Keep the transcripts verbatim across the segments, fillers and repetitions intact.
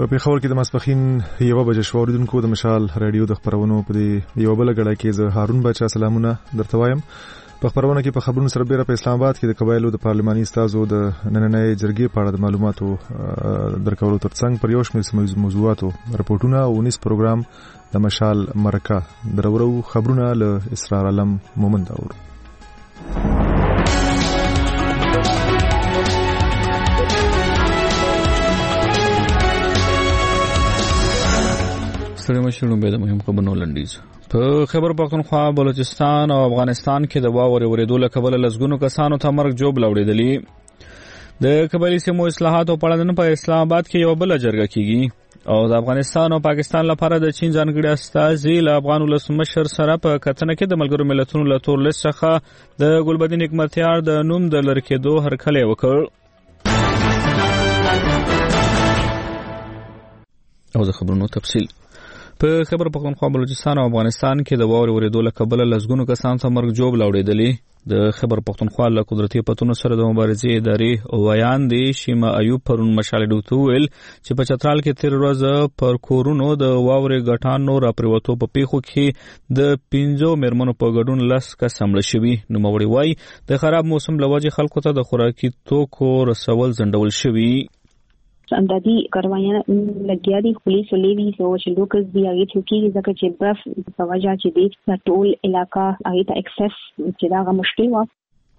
په پیښور کې د ماسپښین یوه بجې شوه. اوریدونکو د مشال رادیو د خبرونو په دې یوه بله ګړه کې زه هارون باچا سلامونه درته وایم. په خبرونه کې په خبرونو سره بیره په اسلام آباد کې د قبایلو د پارلماني استازو د نننۍ جرګې په اړه د معلوماتو درکولو ترڅنګ پر یو شمېر سیمه موضوعاتو رپورټونه او ونیس پروګرام د مشال مرکه درورو خبرونه له اسرار علم مومند اورو. سره مشرونو به د مهم خبرونو لنډیز. په خیبر پختونخوا، بلوچستان او افغانستان کې د واورې ورېدو له کبله لسګونو کسانو ته مرګ جوړ لاوړېدلي. د قبایلي سیمو اصلاحاتو په اړه نن په اسلام آباد کې یو بل جرګه کیږي او د افغانستان او پاکستان لپاره د چین ځانګړي استازي له افغان ولسمشر سره په کتنه کې د ملګرو ملتونو له تور لیست څخه د ګلبدین حکمتیار د نوم د لرې کېدو هرکلی وکړ. او د خبرونو تفصیل. په خیبر پختونخوا، بلوچستان او افغانستان کې د واورې ورېدو له کبله لسګونو کسانو ته مرګ جوړ لاوړېدلي. د خیبر پختونخوا له قدرتي پتونو سره د مبارزې ادارې ویاندې شیما ایوب پرون مشال ډیو ته وویل چې په چترال کې تېره ورځ پر کورونو د واورې ګټانو راپرېوتو په پیښو کې د پنځو میرمنو په ګډون لس کسه مړه شوي. نوموړي وایي د خراب موسم له وجې خلکو ته د خوراکي توکو رسول ځنډول شوي. اندادي کاروانیان لګیا دي، پولیس ولې وی او چې لوکس دی هغه چې ځکه چې برف په وجه چې دی ټول علاقہ هغه ته اکسس چې دا مشکل و.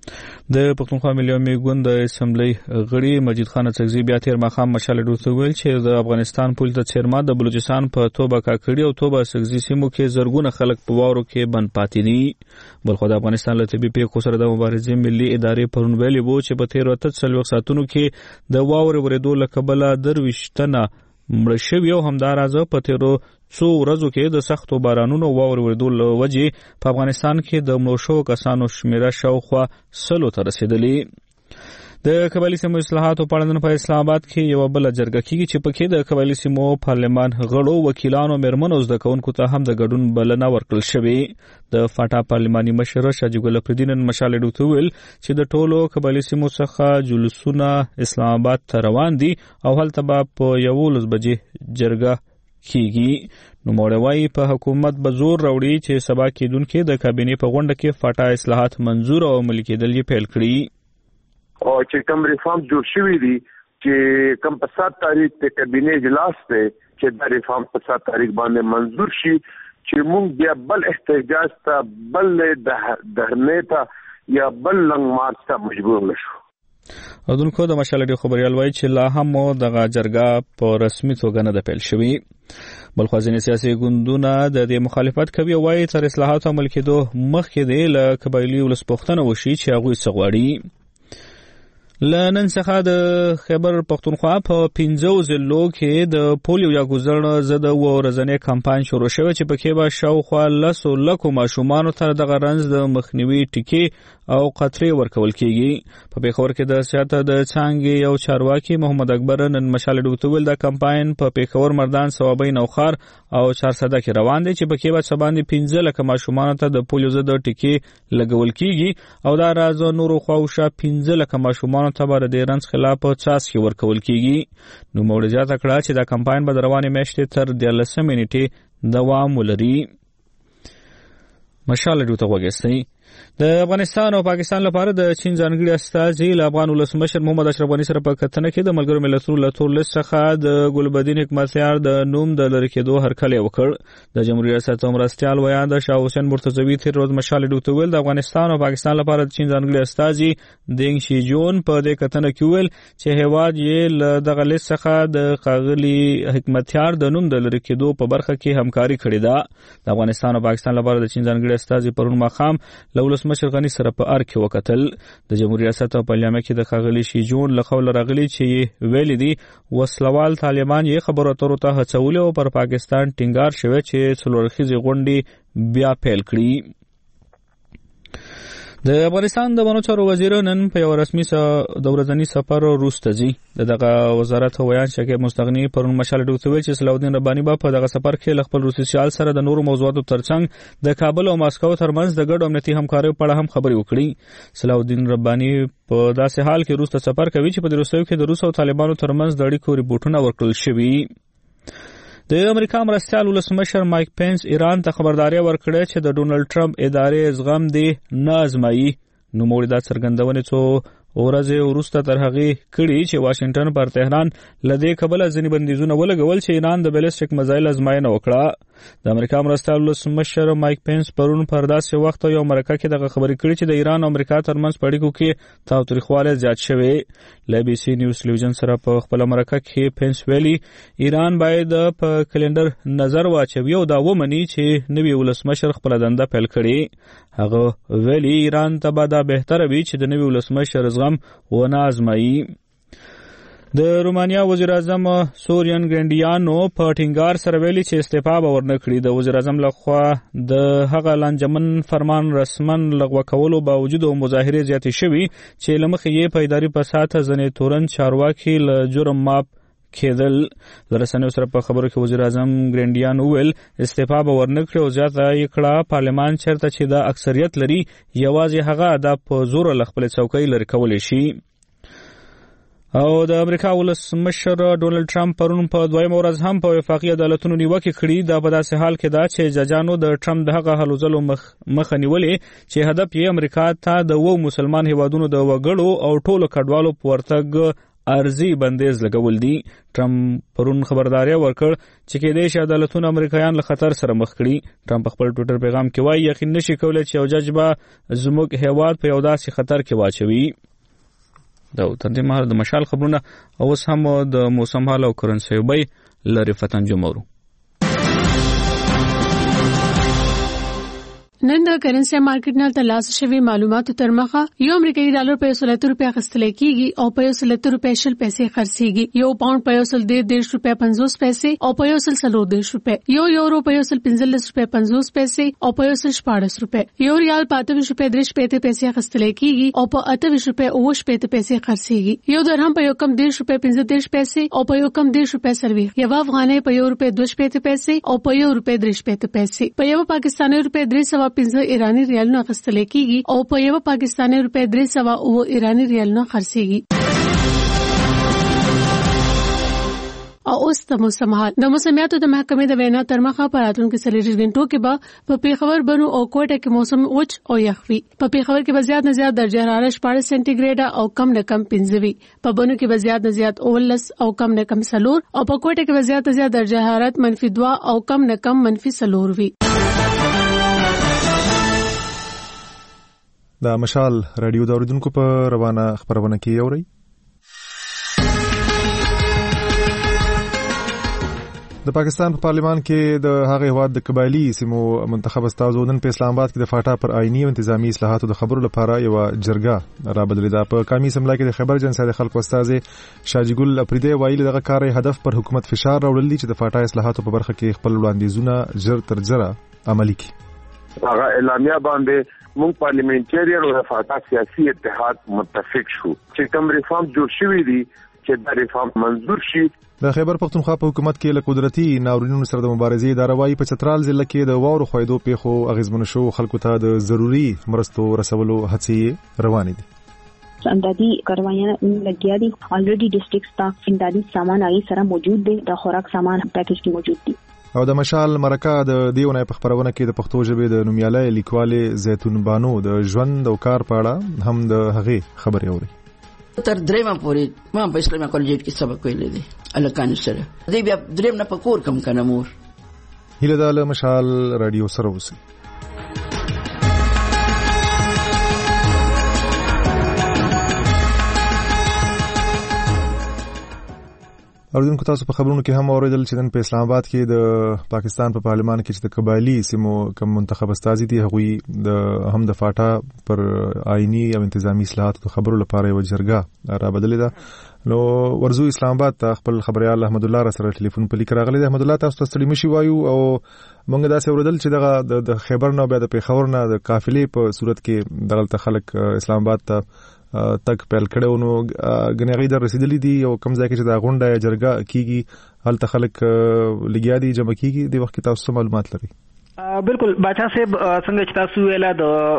د پختونخوا ملي عمومي ګوند د اسمبلی غړي مجید خان څکزي بیا تیر مخام مشال ډیو ته ویل چې د افغانستان پول ته چیرما د بلوچستان په توبه کاکړي او توبه څکزي سیمو کې زرګونه خلک په واورو کې بند پاتې دي. بلخو د افغانستان له طبي پیښو سره د مبارزې ملي ادارې پرون ویلي وو چې په تیر وخت څلوېښت ساعتونو کې د واورې ورېدو له کبله درویشت تنه مړه شوي او همداراز په تیرو څو ورځو کې د سختو بارانونو واورې ورېدو له وجې په افغانستان کې د مړو شوو کسانو شمېره شاوخوا سلو ته رسېدلي. د قبایلي سیمو اصلاحاتو په اړه نن په اسلام آباد کې یوه بله جرګه کیږي چې پکې د قبایلي سیمو پارلمان غړو، وکیلانو، میرمنو او زده کوونکو ته هم د ګډون بلنه ورکړل شوې. د فاټا پارلماني مشر شاجي ګل افریدي نن مشال ډیو ته ویل چې د ټولو قبایلي سیمو څخه جلوسونه اسلام آباد ته روان دي او هلته به په یولس بجې جرګه کیږي. نوموړی وایي په حکومت به زور راوړي چې سبا کېدونکې د کابینې په غونډه کې فاټا اصلاحات منظور او عملي کېدل یې پیل کړي. او چې کوم ریفارم جوړ شوی دي چې کوم په سات تاریخ ته کابینې اجلاس ته چې د ریفارم په سات تاریخ باندې منظور شي چې موږ بیا بل احتجاج ته بل د دهنې ته یا بل لنګ مارچ ته مجبور نشو. اودونکو د مشال ډیو خبريال وایي چې لا هم دغه جرګه په رسمي توګه نه ده پیل شوې. بلخو ځینې سیاسي ګوندونه د دې مخالفت کوي او وایي تر اصلاحاتو عمل کېدو مخکې دی له قبایلي ولسپوښتنه وشي چې هغوی څه غواړي. له نن څخه د خیبر پختونخوا په پنځو ضلعو کې د پولیو یا ګوزړ ضد اووه ورځنی کمپاین شروع شوی چې پکې به شاوخوا لسو لکو ماشومانو ته دغه رنځ د مخنیوي ټیکې او قطرې ورکول کېږي. په پېښور کې د سیاست د څانګې یو چارواکي محمد اکبر نن مشال ډیو ته ویل د کمپاین په پېښور، مردان، صوابۍ، نوښار او چارسده کې روان دی چې پکې به څه باندې پنځه لکه ماشومانو ته د پولیو ضد ټیکې لګول کېږي او دا راز نورو خواوشا پنځه لکه ماشومانو ته به د دې رنځ خلاف څاڅکي ورکول کېږي. نوموړي زیاته کړه چې دا کمپاین به د روانې میاشتې تر دیارلسمې نیټې دوام ولري. مشال ډیو ته غوږ ایسئ. د افغانستان او پاکستان لپاره د چین ځانګړي استازي له افغان ولسمشر محمد اشرف غني سره په کتنه کې د ملګرو ملتونو له تور لیست څخه د ګلبدین حکمتیار د نوم د لرې کېدو هرکلی وکړ. د جمهوریت ریاست مرستیال ویاند شاه حسین مرتضوي تېره ورځ مشال ډیو ته ویل د افغانستان او پاکستان لپاره د چین ځانګړي استازي دینګ شیجون په دې کتنه کې ویل چې هیواد یې له دغه لیست څخه د ښاغلي حکمتیار د نوم د لرې کېدو په برخه کې همکاري کړې ده. د افغانستان او پاکستان لپاره د چین ځانګړي استازي پرون ماښام له ولسمشر غني سره په ار کې وکتل. د جمهوریت ریاست په پارلمان کې د ښاغلي شیجون له قوله راغلي چې ویلي دي وسلوال طالبان یې خبرو اترو ته هڅولي او پر پاکستان ټینګار شوی چې څلور اړخیزې غونډې بیا پیل کړي. د افغانستان د بانو چارو وزیر نن په یو رسمي د ورځني سفر روس ته ځي. د دغه وزارت ویان شکیب مستغني پرون مشال ډیو ته ویل چې صلاح الدین رباني به په دغه سفر کې له خپل روسي سیال سره د نورو موضوعاتو ترڅنګ د کابل او ماسکو ترمنځ د ګډو امنیتي همکاریو په اړه هم خبرې وکړي. صلاح الدین رباني په داسې حال کې روس ته سفر کوي چې په روسیو کې د روس او طالبانو ترمنځ د اړیکو ریپورتونه ورکړل شوي. د امریکا مرستیال ولسمشر مایک پینس ایران ته خبرداري ورکړه چې د ډونلډ ټرمپ ادارې زغم دی نه ازمایي. نو موږ دا څرګندونه څو ورځې وروسته تر هغې کړي چې واشنگټن پر تهران لدې کبله ځینې بندیزونه ولګول چې ایران د بیلسټیک میزایل ازمایښت وکړه. د امریکا مرستیال ولسمشر مایک پینس پرون پر داسې وخت یو مرکه کې دغه خبرې کړې چې د ایران او امریکا ترمنځ په اړیکو کې تاوتریخوالی زیات شوی. ل بي سي نیوز ټلویزیون سره په خپل مرکه کې پینس ویلي ایران باید په کلندر نظر واچوي او دا ومني چې نوی ولسمشر خپل دنده پیل کړي. هغه ویلي ایران ته به دا بهتره وي چې د نوی ولسمشر زغم ونه ازمایي. د رومانیا وزیر اعظم سوریان ګرینډیانو په ټینګار سره ویلي چې استعفا به ورنه کړي. د وزیر اعظم لخوا د هغه لانجمن فرمان رسمن لغوه کولو باوجود مظاهرې زیاتې شوي چې له مخې یې په اداري فساد ځینې تورن چارواکي له جرم ماپ کېدل. د رسنیو سره په خبرو کې وزیر اعظم ګرینډیان وویل استعفا به ورنه کړي او زیاته یې کړه پارلمان چېرته چې دا اکثریت لري یوازې هغه دا په زوره له خپلې څوکۍ لرې کولی شي. او د امریکا ولسمشر ډونلډ ټرمپ پرون په دویمه ورځ هم په وفاقي عدالتونو نیوکې کړي. دا په داسې حال کې ده چې ججانو د ټرمپ د هغه هلو ځلو مخه نیولې چې هدف یې امریکا ته د وو مسلمان هیوادونو د وګړو او ټولو کډوالو په ورتګ ارزي بندیز لګول دي. ټرمپ پرون خبرداري ورکړ چې کېدای شي عدالتونه امریکایان له خطر سره مخ کړي. ټرمپ خپل ټویټر پیغام کې وایي یقین نشي کولای چې یو جج به زموږ هیواد په یو داسې خطر کې واچوي. دا تر دې مهاله د مشال خبرونه اوس هم د موسم حال او کرنسي بیې لري فتن جمهور. نن د کرنسي مارکیټ نه ترلاسه شوی معلوماتو تر مخه یو امریکایي ډالر په یو سل روپیا اخیستل کېږي او په یو سل روپیا شل پیسې خرڅېږي. یو پاوند په یو سل دېرش روپیا پنځوس پیسې او په یو سل څلور دېرش روپیا. یو یورو په یو سل پنځلس روپیا پنځوس پیسې او په یو سل شپاړس روپیا. یو ریال په اته ویشت روپیا درې شپېته پیسې اخیستل کېږي او په اته ویشت روپیا اوه شپېته پیسې خرڅېږي. یو درهم په یو کم دېرش روپیا پنځه دېرش پیسې او په یو کم دېرش روپیا څلوېښت. یو افغانۍ په یو روپیا دوه شپېته پیسې او په یو روپیا درې شپېته پیسې. په یو پاکستاني روپیا درې سوه پنځه ایراني ریالونه اخیستل کېږي او په یو پاکستاني روپیا درې سوه اوه ایراني ریالونه خرڅېږي. او اوس د موسم حال. د موسمیاتو د محکمې د وینا تر مخه په راتلونکو څلوېښت غنټو کې به په پیښور بنو او کوټه کې موسم وچ او یخ وي. په پیښور کې به زیات نه زیات درجه حرارت شپاړس سانتي ګریډ او کم نه کم پنځه وي. په بنو کې به زیات نه زیات اوولس او کم نه کم څلور او په کوټه کې به زیات نه زیات درجه حرارت منفي دوه او کم نه کم منفي څلور وي. د مشال رادیو د اوریدونکو په روانه خبرونه کې اوري. د پاکستان په پارلیمان کې د هغه هواد د قبایلی سیمو منتخب استازو نن په اسلام آباد کې د فاټا پر آئینی او انتظامی اصلاحاتو د خبرو لپاره یو جرګه را بدلېده. په قومي اسمبلی کې د خیبر جنسا د خلکو استاذ شاجي ګل اپریدی وایي دغه کار هدف پر حکومت فشار راوړل دي چې د فاټا اصلاحاتو په برخه کې خپل وړاندیزونه جر تر جره عملي کړي. هغه اعلامیه باندې مونږ پارلیمنټریان او فاټا سیاسي اتحاد متفق شو چې کوم ریفارم جوړ شوی دی چې دا ریفارم منظور شي. د خیبر پختونخوا په حکومت کې له قدرتي ناورینونو سره د مبارزې اداره وايي په چترال ضلع کې د واورو خویدو پیښو اغیزمن شو خلکو ته د ضروري مرستو رسولو هڅې روانې دي. امدادي کاروایانه لګیا دي. الریډي ډسټریکټ ته امدادي سامان هغه سره موجود دي. د خوراک سامان پیکیج کې موجود دي. او د مشال مرکه د دیونه په خبرونه کې د پښتو ژبې د نومیالۍ لیکوالې زیتون بانو د ژوند او کار په اړه هم د هغې خبرې اوري. تر دریمه پورې ما په اسلامي کالج کې سبق ویلی دی الکان سره. دې بیا دریم نه پکور کم کنه مور. هله د مشال رادیو سره اوسئ. اوردونکو تاسو په خبرونو کې هم اوریدل چې نن په اسلام آباد کې د پاکستان په پارلمان کې چې د قبایلی سیمو کوم منتخب استازي دي هغوی د هم د فاټا پر آئینی او انتظامی اصلاحاتو خبرو لپاره یو جرګه را بدلې ده. نو ورزو اسلام آباد ته خپل خبريال احمد الله سره ټلیفون په لیک راغلی دی. احمد الله تاسو ته ستړي مشي وایو او موږ دا څه اوریدل چې دغه د خیبر نه بیا د پیښور نه د قافلې په صورت کې دغه خلک اسلام آباد ته تک پیل کړو. نو غنیغي در رسیدلې دي او کوم ځای کې چې دا غونډه جرګه کیږي هلته خلک لګیا دي جمع کیږي د وخت تاسو معلومات لري. بالکل باچا صاحب څنګه چې تاسو ویلا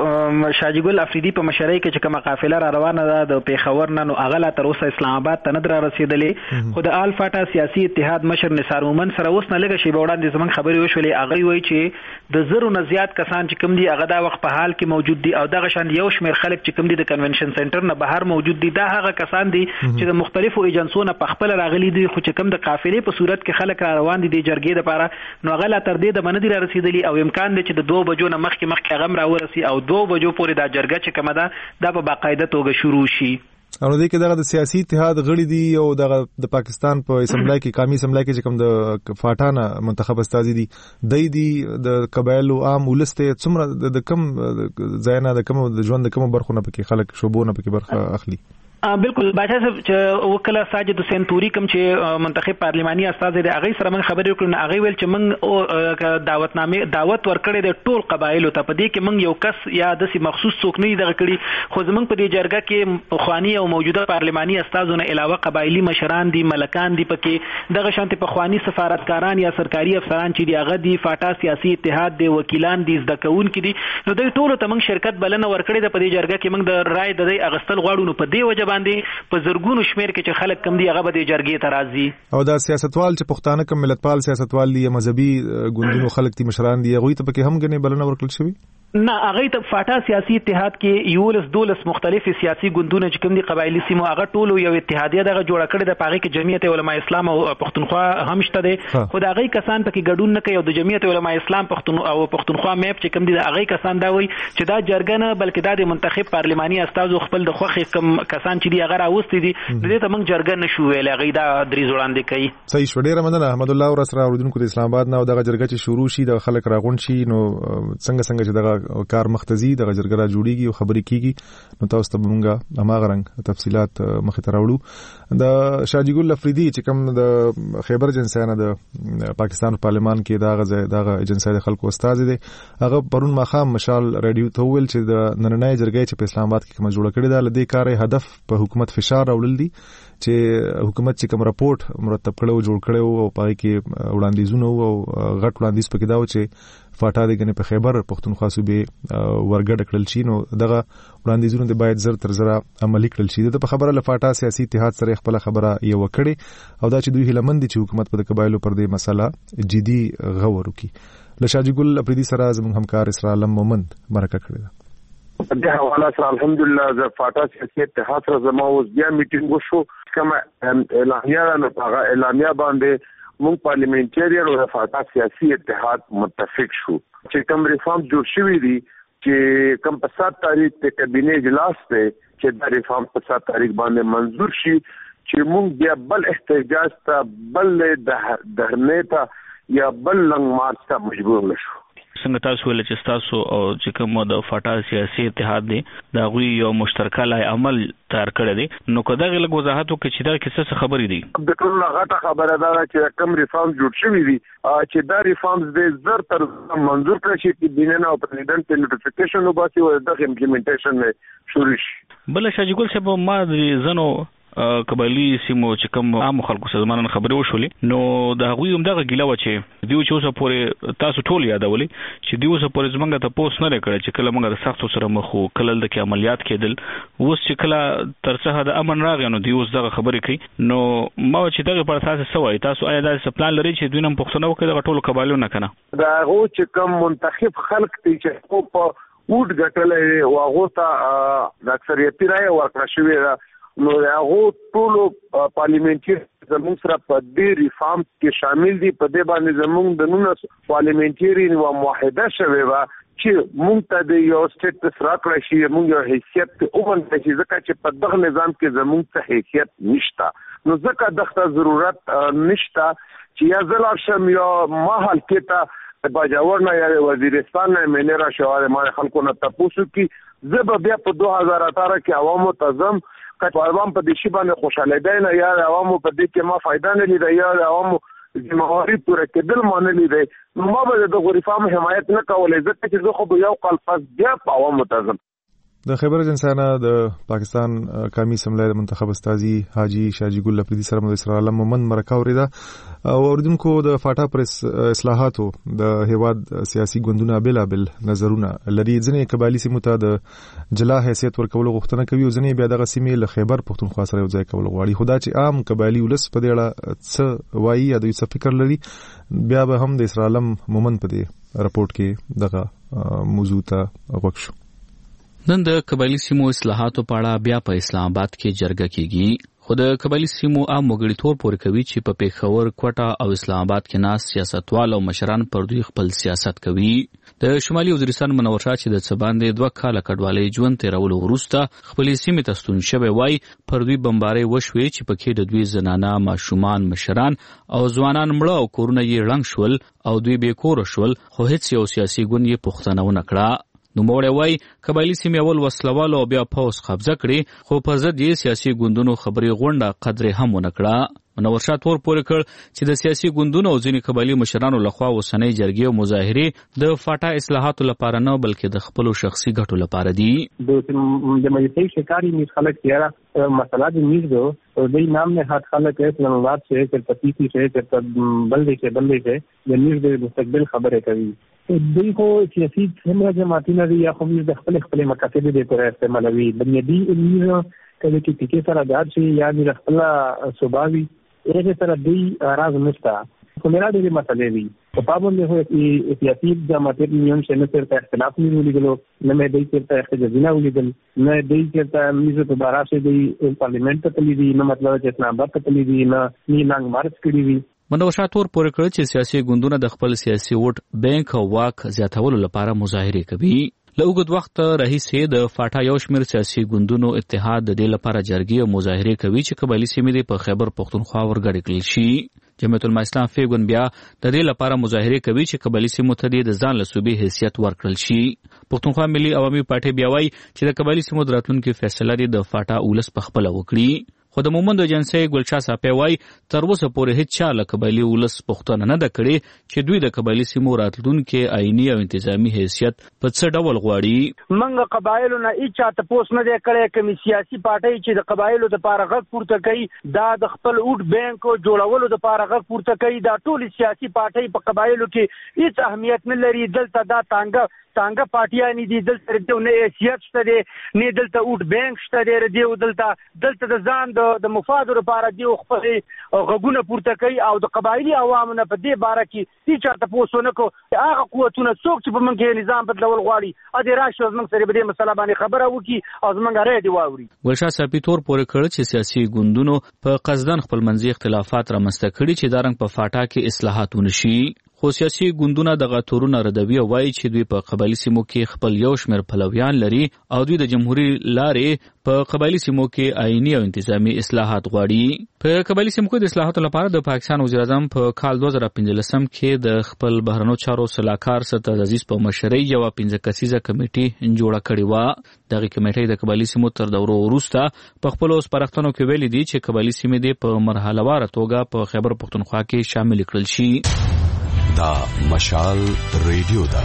د شاجي ګل افریدي په مشرۍ کې چې کومه قافله را روانه ده د پیښور نه نو اغله تر اوسه اسلام آباد ته نه در رسیدلې خو د الفاټا سیاسي اتحاد مشر نثار مومن سره اوس نه لګه شی به وړاندې زمنګ خبرې وشولې هغه وایي چې د زرو نه زیات کسان چې کوم دي هغه دا وخت په حال کې موجود دي او دغه شان یو شمېر خلک چې کوم دي د کنونشن سنټر نه بهر موجود دي دا هغه کسان دي چې د مختلفو ایجنسونو په خپل راغلي دي خو چې کوم د قافلې په صورت کې خلک را روان دي د جرګې لپاره نو هغه لا تر دې د باندې را رسیدلي او امکان دی چې د دوه بجو نه مخکې مخکې غم راورسي او دوه بجو پورې دا جرګه چې کومه ده دا په باقاعده توګه شروع شي. او دې کې دغه د سیاسي اتحاد غړي دي او دغه د پاکستان په اسمبلی کې قومي اسمبلی کې چې کوم د فاټانه منتخب استازي دي دای دي د قبایلو عام ولسته څومره د کم ځاینا د کم د ژوند د کم برخونه پکې خلک شوبونه پکې برخه اخلي. بالکل باچا صاحب چې وکړه ساجد حسین توري کوم چې منتخب پارلماني استاد دی هغه سره موږ خبرې وکړو هغه ویل چې موږ دعوتنامه دعوت ورکړې د ټول قبایلو ته په دې کې موږ یو کس یا د سي مخصوص څوک نه دغه کړي خو زموږ په دې جرګه کې خواني او موجوده پارلماني استادونه علاوه قبایلی مشران دي ملکان دي پکې دغه شانتي په خواني سفارتکاران یا سرکاري افسران چې دی هغه دي فاټا سیاسي اتحاد دی وکیلان دي زده کوونکي دي نو دوی ټول ته موږ شرکت بلنه ورکړې د په دې جرګه کې موږ د رائے د دې اغستل غواړو نو په دې وجه باندې په زرګونو شمیر کې چې خلک کم دي هغه به د جرګې ته راځي او دا سیاستوال چې پښتانه کم ملتپال سیاستوال دي مذهبي ګوندونو خلک دي مشران دي هغه ته پکې هم غني بلنه ورکړل شوی نه هغه ته فاټا سیاسي اتحاد کې یولس دولس مختلف سیاسي ګوندونه چې کوم دي قبایلی سیمو هغه ټول یو اتحادیه دغه جوړه کړې د پاغي کې جمعیت علماء اسلام او پښتونخوا هم شته دي خو دا هغه کسان پکې ګډون نه کوي او د جمعیت علماء اسلام پښتون او پښتونخوا میپ چې کوم دي هغه کسان دا وایي چې دا جرګه نه بلکې دا د منتخب پارلماني استازو خپل د خوخي کم کسان چې دي هغه راوستي دي د دې ته موږ جرګه نشو ویل هغه دا درې وړاندې کوي. صحیح شو ډیر مننه احمد الله ور سره اوردونکو د اسلام آباد نه دغه جرګه چې شروع شي د خلک راغون شي نو څنګه څنګه چې دغه کار مخ زی د جرګه را جوړیږي او خبرې کیږي نو تاسو ته مونږه هماغه رنګ تفصيلات مخې ته راوړو. د شاجي ګل افریدي چې کوم د خیبر جنسانه د پاکستان پارلمان کې دا غزه دا ایجنسی د خلکو استاد دي هغه پرون مخام مشال رادیو ته ویل چې د نننۍ جرګې چې په اسلام آباد کې کوم جوړ کړي دا لدې کار هدف په حکومت فشار راوړل دي چې حکومت چې کوم راپورټ مرتب کړو جوړ کړو او پای کې وړاندیزونه او غټ وړاندیز پکې دا و چې فاټا د غنې په خیبر پښتونخوا صوبې ورګډ کړل شي نو دغه وړاندیزونه د باید زر تر زر عملي کړل شي د خبره لفاټا سیاسي اتحاد سره خپل خبره یو کړي او دا چې دوی هلمند چې حکومت په قبایلو پر دې مسله جدي غور وکړي. لشاجي ګل افریدي سره زموږ همکار اسرا علم مومند مرکه کړی ده. د حواله سره الحمدلله د فاټا سیاسي اتحاد سره زمو اوس بیا میټینګ وشو کومه اعلامیه نه هغه اعلامیه باندې مونږ پارلیمنټریان او د فاټا سیاسي اتحاد متفق شو چې کوم ریفارم جوړ شوی دي چې کوم په سات تاریخ ته کابینه اجلاس ته چې د ریفارم په سات تاریخ باندې منظور شي چې مونږ بیا بل احتجاج ته بل د دهنه ته یا بل لنګ مارچ ته مجبور نشو. څنګه تاسو ول چې تاسو او چې کوم د فاټا سیاسي اتحاد دی دا غوي یو مشترکه لای عمل تیار کړی دی نو کدا غل وضاحت وکړي چې دا کیسه خبرې دي د ټول غټه خبره دا چې کوم ریفارم جوړ شوی دي چې دا ریفارمز د زر تر منظور کړی شي چې بینه او پریزیدنت ته نوټیفیکیشن وباسي او د امپلیمنټیشن شروع شي. بل شاجي ګل صاحب ما زنو قبایلی سیمو چې کوم عام خلکو سره زمانه خبرې وشولې نو دا غوي هم دغه ګیله و چې دیو چې اوسه پورې تاسو ټول یادولې چې دیو اوسه پورې زمونږ ته پوس نه کړی چې کله موږ د سختو سره مخو کله د کې عملیات کېدل اوس چې کله تر څه د امن راغی نو دیو اوس دغه خبرې کوي نو ما چې دغه پر اساس سوای تاسو آیا دا پلان لري چې دوی نن پښتنو کې دغه ټول قبایلو نه کنه دا غو چې کوم منتخب خلک دي چې په وډ غټلې او هغه ته د اکثریت رائے ورکړل شوی نو هغه ټول پارلیمنټي زموږ سره په دې ریفارم کې شامل دي په دې باندې زموږ د نونس پارلیمنټري او موحده شوی و چې موږ ته د یو سټیټس راکړی شي موږ یو حیثیت او باندې چې ځکه چې په دغه نظام کې زموږ ته حیثیت نشته نو ځکه دغه ضرورت نشته چې یا زلار شم یا محل کې ته باجوړ نه یا وزیرستان نه مې را شواره ما خلکو نه تاسو کې زب بیا په دوه هزار اته کې عوامو تزم کله عوام په دې شی باندې خوشاله دي نه یا عوامو په دې کې ما فائدہ نه لري یا عوامو ذمہواری پوره کېدل معنی لري نو ما به د ریفارم حمایت نه کولای ځکه چې زه خو یو کال پس بیا په عوامو تزم. د خیبر اجنسانه د پاکستان قومي اسمبلی منتخب استاذي حاجی شاجی ګل افریدي سره مو اسرار علم مومن مرکه اوریدا او اوردونکو د فاټا پر اصلاحاتو د هیواد سیاسي ګوندونه بلابل نظرونه لري. ځنې قبایلی سیمو ته د جلا حیثیت ورکول غوښتنه کوي او ځنې بیا دغه سیمې له خیبر پښتونخوا سره یو ځای کول غواړي. خدا چې عام قبایلی ولس په دې اړه څه وایي یا د څه فکر لري بیا به هم د اسرار علم مومن په دې راپورټ کې دغه موضوع ته غوښ شو. نن د قبایلی سیمو اصلاحاتو په اړه بیا په اسلام آباد کې جرګه کیږي. خو د قبایلی سیمو عام وګړي تور پورې کوي چې په پیښور، کوټه او اسلام آباد کې ناس سیاستوال او مشران پر دوی خپل سیاست کوي. د شمالي وزیرستان منور شاه چې د څه باندې دوه کاله کډوالۍ ژوند تیرولو وروسته خپلې سیمې ته ستون شوی وای، پر دوی بمبارۍ وشوې چې پکې د دوی زنانه، ماشومان، مشران او ځوانان مړه او کورونه یې ړنګ شول او دوی بې کوره شول، خو هیڅ یو سیاسي ګوند یې پوښتنه ونه کړه. نوموړی وایي قبایلي سیمې اول وسلوالو او بیا پوځ قبضه کړي، خو په ضد یې سیاسي ګوندونو خبرې غونډه قدرې هم ونه کړه. منور شاه تور پورې کړ چې د سیاسي ګوندونو او ځینې قبایلي مشرانو لخوا اوسنۍ جرګې او مظاهرې د فاټا اصلاحاتو لپاره نه بلکې د خپلو شخصي ګټو لپاره دي. د مجلس شکاری نیز خلک تیاره مسله د نیز دو دوی نام نه هات خلک اسلام آباد سے تر پتیسی سے تر بلدی سے بلدی سے د نیز د مستقبل خبره کوي. دوی خو سیاسي څنګه جماعتونه دي یا خو د خپل خپل مکاتب دي پر استعمالوي بنیادی نیز کله کې ټکی سره داد شي یا د خپل صوباوي هغه سره دوی راز نشته. خو میرا دې مسلې دي په پابند هو چې سیاسي جماعت نیوم شنه تر اختلاف نه ولیدلو نه مې دوی تر اختجاجونه ولیدل نه دوی تر میزه په باراسه دی پارلیمنت ته لیدي نه مطلب چې اسلام آباد ته لیدي نه نه ننګ مارچ کړی وي. منور شاه تور پورې کړ چې سیاسي ګوندونه د خپل سیاسي ووټ بانک او واک زیاتولو لپاره مظاهرې کوي. له اوږد وخت راهیسې د فاټا یو شمېر سیاسي ګوندونو اتحاد د دې لپاره جرګې او مظاهرې کوي چې قبایلي سیمې په خیبر پښتونخوا ورګډې کړل شي. جمعیت العلماء اسلام فیګون بیا د دې لپاره مظاهرې کوي چې قبایلي سیمو ته د ځان له صوبې حیثیت ورکړل شي. پښتونخوا ملي عوامي پارټي بیا وایي چې د قبایلي سیمو د راتلونکي فیصله د فاټا ولس په خپله وکړي. خو د مومند ایجنسی ګلشاه صاحب وایي تر اوسه پورې هیڅ چا له قبایلي ولس پوښتنه نه ده کړې چې دوی د قبایلي سیمو راتلونکي آئیني او انتظامي حیثیت په څه ډول غواړي. موږ قبایلو نه هیڅ چا تپوس نه دی کړی. کومې سیاسي پارټۍ چې د قبایلو دپاره غږ پورته کوي دا د خپل اوټ بانک جوړولو دپاره غږ پورته کوي. دا ټولې سیاسي پارټۍ په قبایلو کې هیڅ اهمیت نه لري. دلته دا تانګه تانګه پارټیانې دي، دلته دیو نه حیثیت شته دی نه دلته اوټ بانک شته دی دیو دلته دلته د ځان د مفادو لپاره دیو خپل غږونه پورته کوي او د قبایلي عوامو نه په دې باره کې هیڅ چا تپوس ونه کړو. هغه قوتونه څوک چې په موږ کې نظام بدلول غواړي ا دې راشي زموږ سره به دې مسله باندې خبره وکړي او زموږ رایې دی واوري. ګلشاه صاحب تور پورې کړ چې سیاسي ګوندونو په قصدن خپل منځي اختلافات رامنځته کړي چې دا رنګ په فاټا کې اصلاحات ونشي. خو سیاسي ګوندونه دغه تورونه ردوي او وایي چې دوی په قبایلي سیمو کې خپل یو شمېر پلویان لري او دوی د جمهوریت لارې په قبایلي سیمو کې آئیني او انتظامي اصلاحات غواړي. په قبایلي سیمو کې د اصلاحاتو لپاره د پاکستان وزیر اعظم په کال دوه زره پنځلسم کې د خپل بهرنیو چارو سلاکار ستر عزیز په مشرۍ یو پنځه کسیزه کمیټه جوړه کړې و. دغه کمیټه د قبایلي سیمو تر دورو وروسته په خپل سپارښتنو کې ویلي دي چې قبایلي سیمې د په مرحله واره توګه په خیبر پښتونخوا کې شامل کړل شي. دا مشال ریډیو دا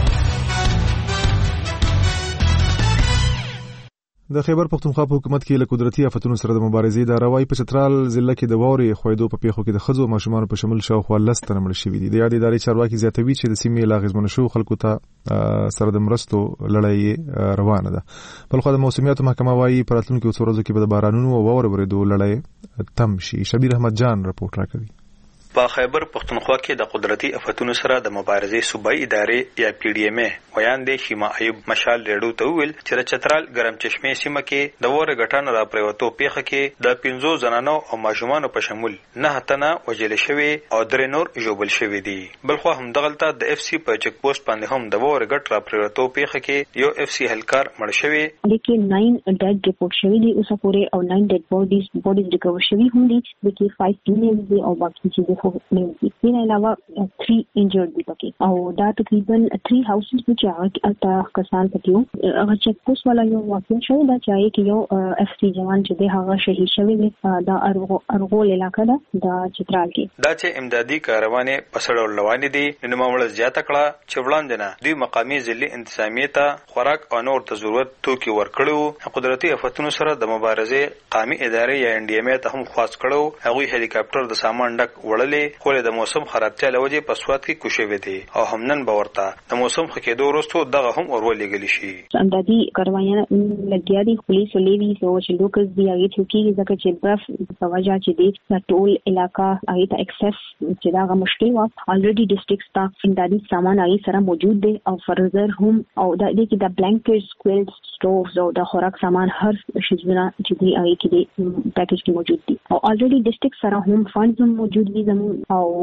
د خیبر پښتونخوا په حکومت کې له قدرتي آفتونو سره د مبارزې اداره وايي په چترال ضلع کې د واورې خویدو په پیښو کې د ښځو ماشومانو په شمول شاوخوا لس تنه مړه شوي دي. د یادې ادارې چارواکي زیاتوي چې د سیمې لا اغېزمنو شوو خلکو ته سره د مرستو لړۍ روانه ده. بلخوا د موسمیاتو محکمه وايي په راتلونکو څو ورځو کې به د بارانونو او واورې ورېدو لړۍ تم شي. شبیر احمد جان رپورټ راکوي. په خیبر پښتونخوا کې د قدرتي آفتونو سره د مبارزې صوبایي ادارې یا پی ډی ایم ای ویاندې شیما ایوب مشال ریډیو ته وویل چې د چترال ګرم چشمې سیمه کې د واورې غټانو را پریوتو پیښه کې د پنځو زنانو او ماشومانو په شمول نه تنه وژل شوي او درې نور ژوبل شوي دي. بلخوا همدغلته د اف سی په چک پوسټ باندې هم د واورې غټ را پریوتو پیښه کې یو اف سی هلکار مړ شوی. لیکن ناین ډیډ ریپورټ شوی دي اوسه پورې او ناین ډیډ بودیز بودیز ریکور شوی هم دي لیکن فایو فیمیلز دي او باقي چې د نه علاوه تھری انجرډ دي پکې او دا تقریبا تھری هاوسز چې چې هغه اته کسان پټیو هغه چک پوسټ ولا یو واقع شوی دا چې کې یو اف سی جوان چې د هغه شهید شوی دی دا ارغول علاقه ده د چترال کې دا چې امدادي کاروانې پسړول روان دي نو معاملې زیاته کړه چې وړاندې دوی مقامی ضلع انتظامیه ته خوراک او نور ته ضرورت توکي ورکړو قدرتي آفتونو سره د مبارزې قومي ادارې یا ان ډي ام ته هم خاص کړو هغه هلیکاپټر د سامان ډک وړلې خو د موسم خرابتیا لوجه په سواد کې کوشوي دي او همنن باورته د موسم خکېدو وروسته دغه هم ورولېګل شي امدادي کاروانونه لګیا دي پولیس ولېوي سو چې لوکس دی هغه څوکي ځکه چې برف سواجا چې دی ټول علاقہ هغه ته اکسس چې دا مشکل و الریډي ډیسټریکټ سټاف امدادي سامان هغه سره موجود دي او فرزر هم او د دې کې د بلانکټس کویلز سټووز او د خوراک سامان هر شیزونه چې دی هغه کې دی پیکیج کې موجود دي او الریډي ډیسټریکټ سره هم فاندز هم موجود دي زموږ او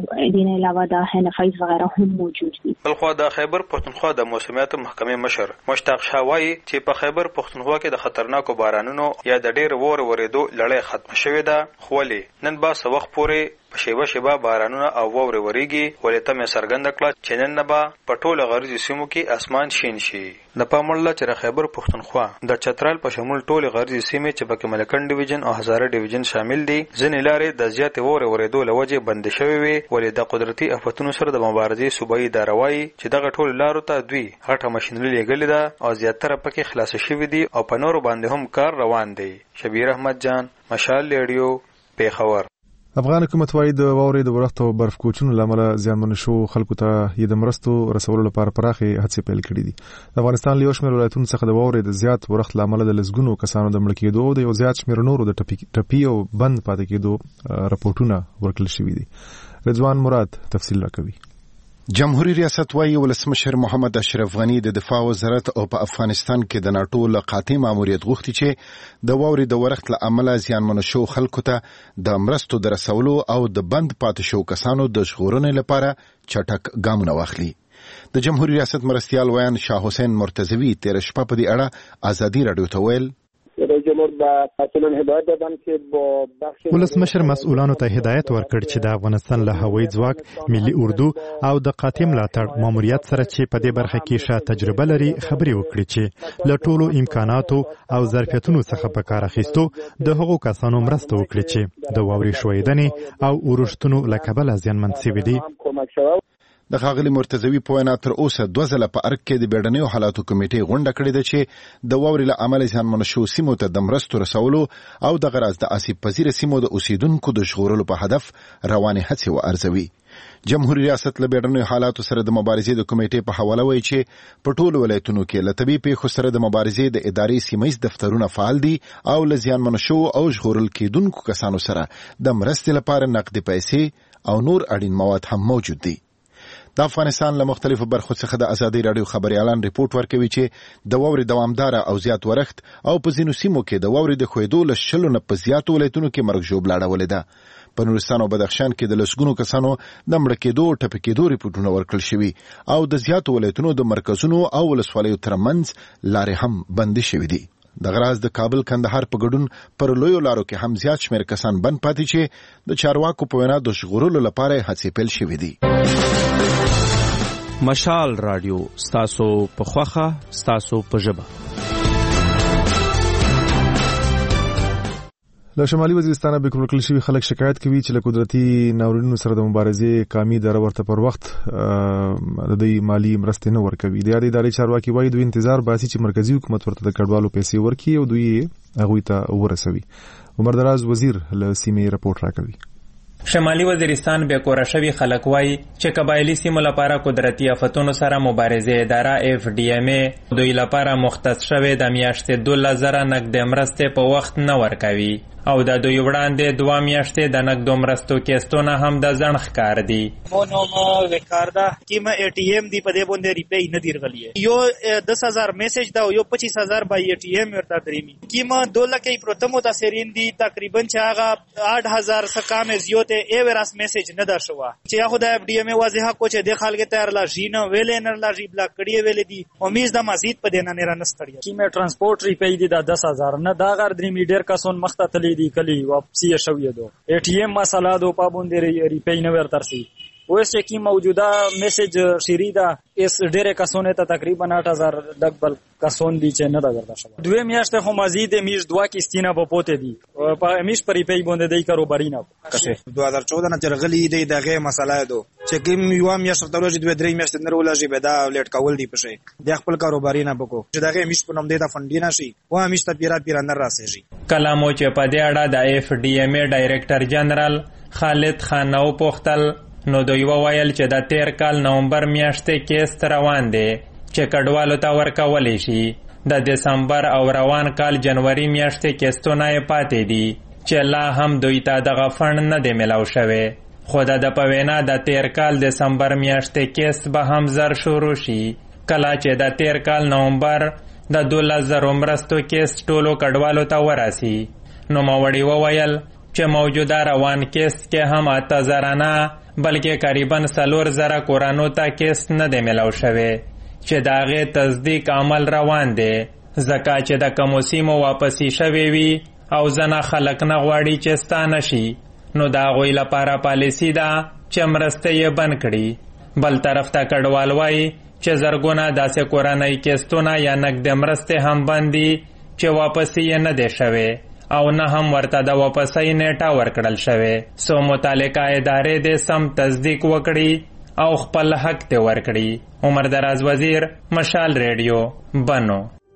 د نه علاوه د هنفایز وغیرہ هم موجود دي. بلخو د خیبر پښتونخوا د موسمیات محکمې مشر مشتاق شاوای چې په خیبر پښتونخوا کې د خطرناکو بارانونو یا د ډېر وور ورېدو لړۍ ختم شوې ده خو نن با څه وخت پورې په شیبه شیبه بارانونه او وورې وریږي ولې ته مې څرګنده کړه چې نن به په ټولو غرضي سیمو کې اسمان شین شي. د پاموړ چې خیبر پښتونخوا د چترال په شمول ټولو غرضي سیمې چې پکې ملکن ډیویژن او هزاره ډیویژن شامل دي ځینې لارې د زیاتې وورې ورېدو له وجې بندې شوې وي ولې د قدرتي آفتونو سره د مبارزې صوبایي اداره وایي چې دغه ټولو لارو ته دوی غټه ماشینري لېږلې ده او زیاتره پکې خلاص شوي دي او په نورو باندې هم کار روان دی. شبیر احمد جان مشال ریډیو پیښور. افغان حکومت وايي د واورې د ورښت او برف کوچونو لامل زیانمن شو خلکو ته یې د مرستو رسولو لپاره پراخې هڅې پیل کړې دي. د افغانستان له یو شمېر ولایتونو څخه د واورې د زیات ورښت لامل د لسګونو کسانو د مړ کېدو او د یو زیات شمېر نورو د ټپي او بند پاتې کېدو راپورټونه ورکړل شوي دي. رضوان مراد تفصیل راکوي. جمهوریت ریاست وايي ولسمشر محمد اشرف غنی د دفاع وزارت او په افغانستان کې د ناټو له قاطع ماموریت غوښتي چې د واورې د ورښت له امله زیانمن شو خلکو ته د مرستو د رسولو او د بند پاتې شو کسانو د ژغورنې لپاره چټک ګامونه واخلي. د جمهوریت ریاست مرستیال ویان شاه حسین مرتضوی تیر شپه په دې اړه ازادي رادیو ته ویل ولسمشر مسؤلانو ته هدایت ورکړ چې د افغانستان له هوایي ځواک ملي اردو او د قاطع ملاتړ ماموریت سره چې په دې برخه کې ښه تجربه لري خبرې وکړي چې له ټولو امکاناتو او ظرفیتونو څخه په کار اخیستو د هغو کسانو مرسته وکړي چې د واورې ښویدنې او اورښتونو له کبله زیانمن شوي دي. د ښاغلي مرتضوي په وینا تر اوسه دوه ځله په ارګ کې د بیړنیو حالاتو کمیټې غونډه کړې ده چې د واورې له امله زیانمن شوو سیمو ته د مرستو رسولو او دغه راز د آسیب پذیره سیمو د اوسیدونکو د ژغورلو په هدف روانې هڅې وارزوي. جمهوریت ریاست له بیړنیو حالاتو سره د مبارزې د کمیټې په حواله وایي چې په ټولو ولایتونو کې له طبیعي پیښو سره د مبارزې د ادارې سیمه ییز دفترونه فعال دي او له زیانمن شوو او ژغورل کېدونکو کسانو سره د مرستې لپاره نقدي پیسې او نور اړین مواد هم موجود دي. د افغانستان له مختلفو برخو څخه د ازادي رادیو خبريالان ریپورت ورکوي چې د واورې دوامدار او زیات ورښت او په ځینو سیمو کې د واورې د خویدو له شلو نه په زیاتو ولایتونو کې مرګ ژوبله اړولې ده. په نورستان او بدخشان کې د لسګونو کسانو د مړه کېدو او ټپي کېدو ریپورټونه ورکړل شوي او د زیاتو ولایتونو د مرکزونو او ولسوالیو ترمنځ لارې هم بندې شوي دي. د غراز د کابل کندهار په ګډون پر لویو لارو کې هم زیات شمېر کسان بند پاتې چې د چارواکو په وینا د ژغورلو لپاره هڅې پیل شوي دي. مشال رادیو ستاسو په خوخه ستاسو په ژبه. له شمالي وزیرستانه به کړل شوی خلک شکایت کوي چې له قدرتي ناورینونو سره د مبارزې قامي اداره ورته پر وخت د دې مالی مرستې نه ورکوي. د یادې ادارې چارواکي وایي دوی انتظار باسي چې مرکزی حکومت ورته د کډوالو پیسې ورکړي او دوی هغوی ته ورسوي. عمر دراز وزیر له سیمې رپورټ راکوي. شمالي وزیرستان به کور شوی خلک وای چې قبایلی سیمو لپاره قدرتي آفتونو سره مبارزې اداره اف ډي ام ای دوی لپاره مختص شوی د میاشتې دوه زره نقد مرستې په وخت نه ورکوي او د دوی وړاندې دوه میاشتې د نقدو مرستو کېستونه هم د ځنډ ښکار دي. مو نوم وکاردا کیمه ای ټي ایم دی په دې باندې ریپی نه دی رغلی یو دس هزار میسج دا یو پچیس هزار با ای ټي ایم ورته درېمی کیمه دوه لکه پروتمو تاثیرین دي تقریبا چې هغه آठ هزار سکام زیوته ای ورس میسج نه در شو چې هغه د اف ډي ام ای واضحه کو چې د خلک تیار لا جینه ویلې نه لا جی بلاک کړی ویلې دي امید د مزید په دینه نه رانستړي کیمه ترانسپورت ریپی دی د دس هزار نه دا غر درېمی ډیر کسون مخته دی کلی واپسی شوی دو ای ټی ایم مساله دو پابوندې ریپی نه ورترسي اوس چې کی موجوده میسج شری دا اس ډېر کسونه ته تقریبا آठ هزار دغبل کسون دي چې نه دا ورته شوه. دوی میاشته خو مزید میش دوا کیستینه په پوته دي په میش پرې پی باندې دی کاروباري نه کشه دوه هزار چودہ نه چرغلی دی دغه مسله ده چې کوم یو میاشته تلوجي دوه درې میاشته نه ولږي به دا لیټ کول دی پښې د خپل کاروباري نه بکو چې دغه میش په نوم دی دا فنډ نه شي و میش ته پیرا پیرا نه راسېږي. کلامو چې په دې اړه د اف ډي ام ای ډایریکټر جنرال خالد خان نو پوښتل نو دوی وویل چې د تیر کال نومبر میاشتې کیس روان دی چې کډوالو ته ورکولی شي. د دسمبر او روان کال جنوري میاشتې کیسونه یې پاتې دي چې لا هم دوی ته دغه فنډ نه دی میلاو شوی. خو د په وینا د تیر کال دسمبر میاشتې کیس به هم زر شروع شي کله چې د تیر کال نومبر د دولس زرو مرستو کیس ټولو کډوالو ته ورسي. نو موړي وویل چې موجوده روان کیس کې هم اته زره نه بلکې قریبا څلور زره کورانو ته کیس نه دی میلاو شوی چې د هغې تصدیق عمل روان دی ځکه چې د کومو سیمو واپسي شوی وي او ځنه خلک نه غواړي چې ستانه شي نو د هغوی لپاره پالیسي ده چې مرستې یې بند کړي. بل طرف ته کډوال وایي چې زرګونه داسې کورنۍ کیسټونه یا نقد مرستې هم بند دي چې واپسي یې نه دی شوی او نه هم ورته د واپسۍ نیټه ورکړل شوی. سو متعلقه ادارې دې سم تصدیق وکړي او خپل حق ته ورکړي. عمر دراز وزیر، مشال ریډیو، بنو.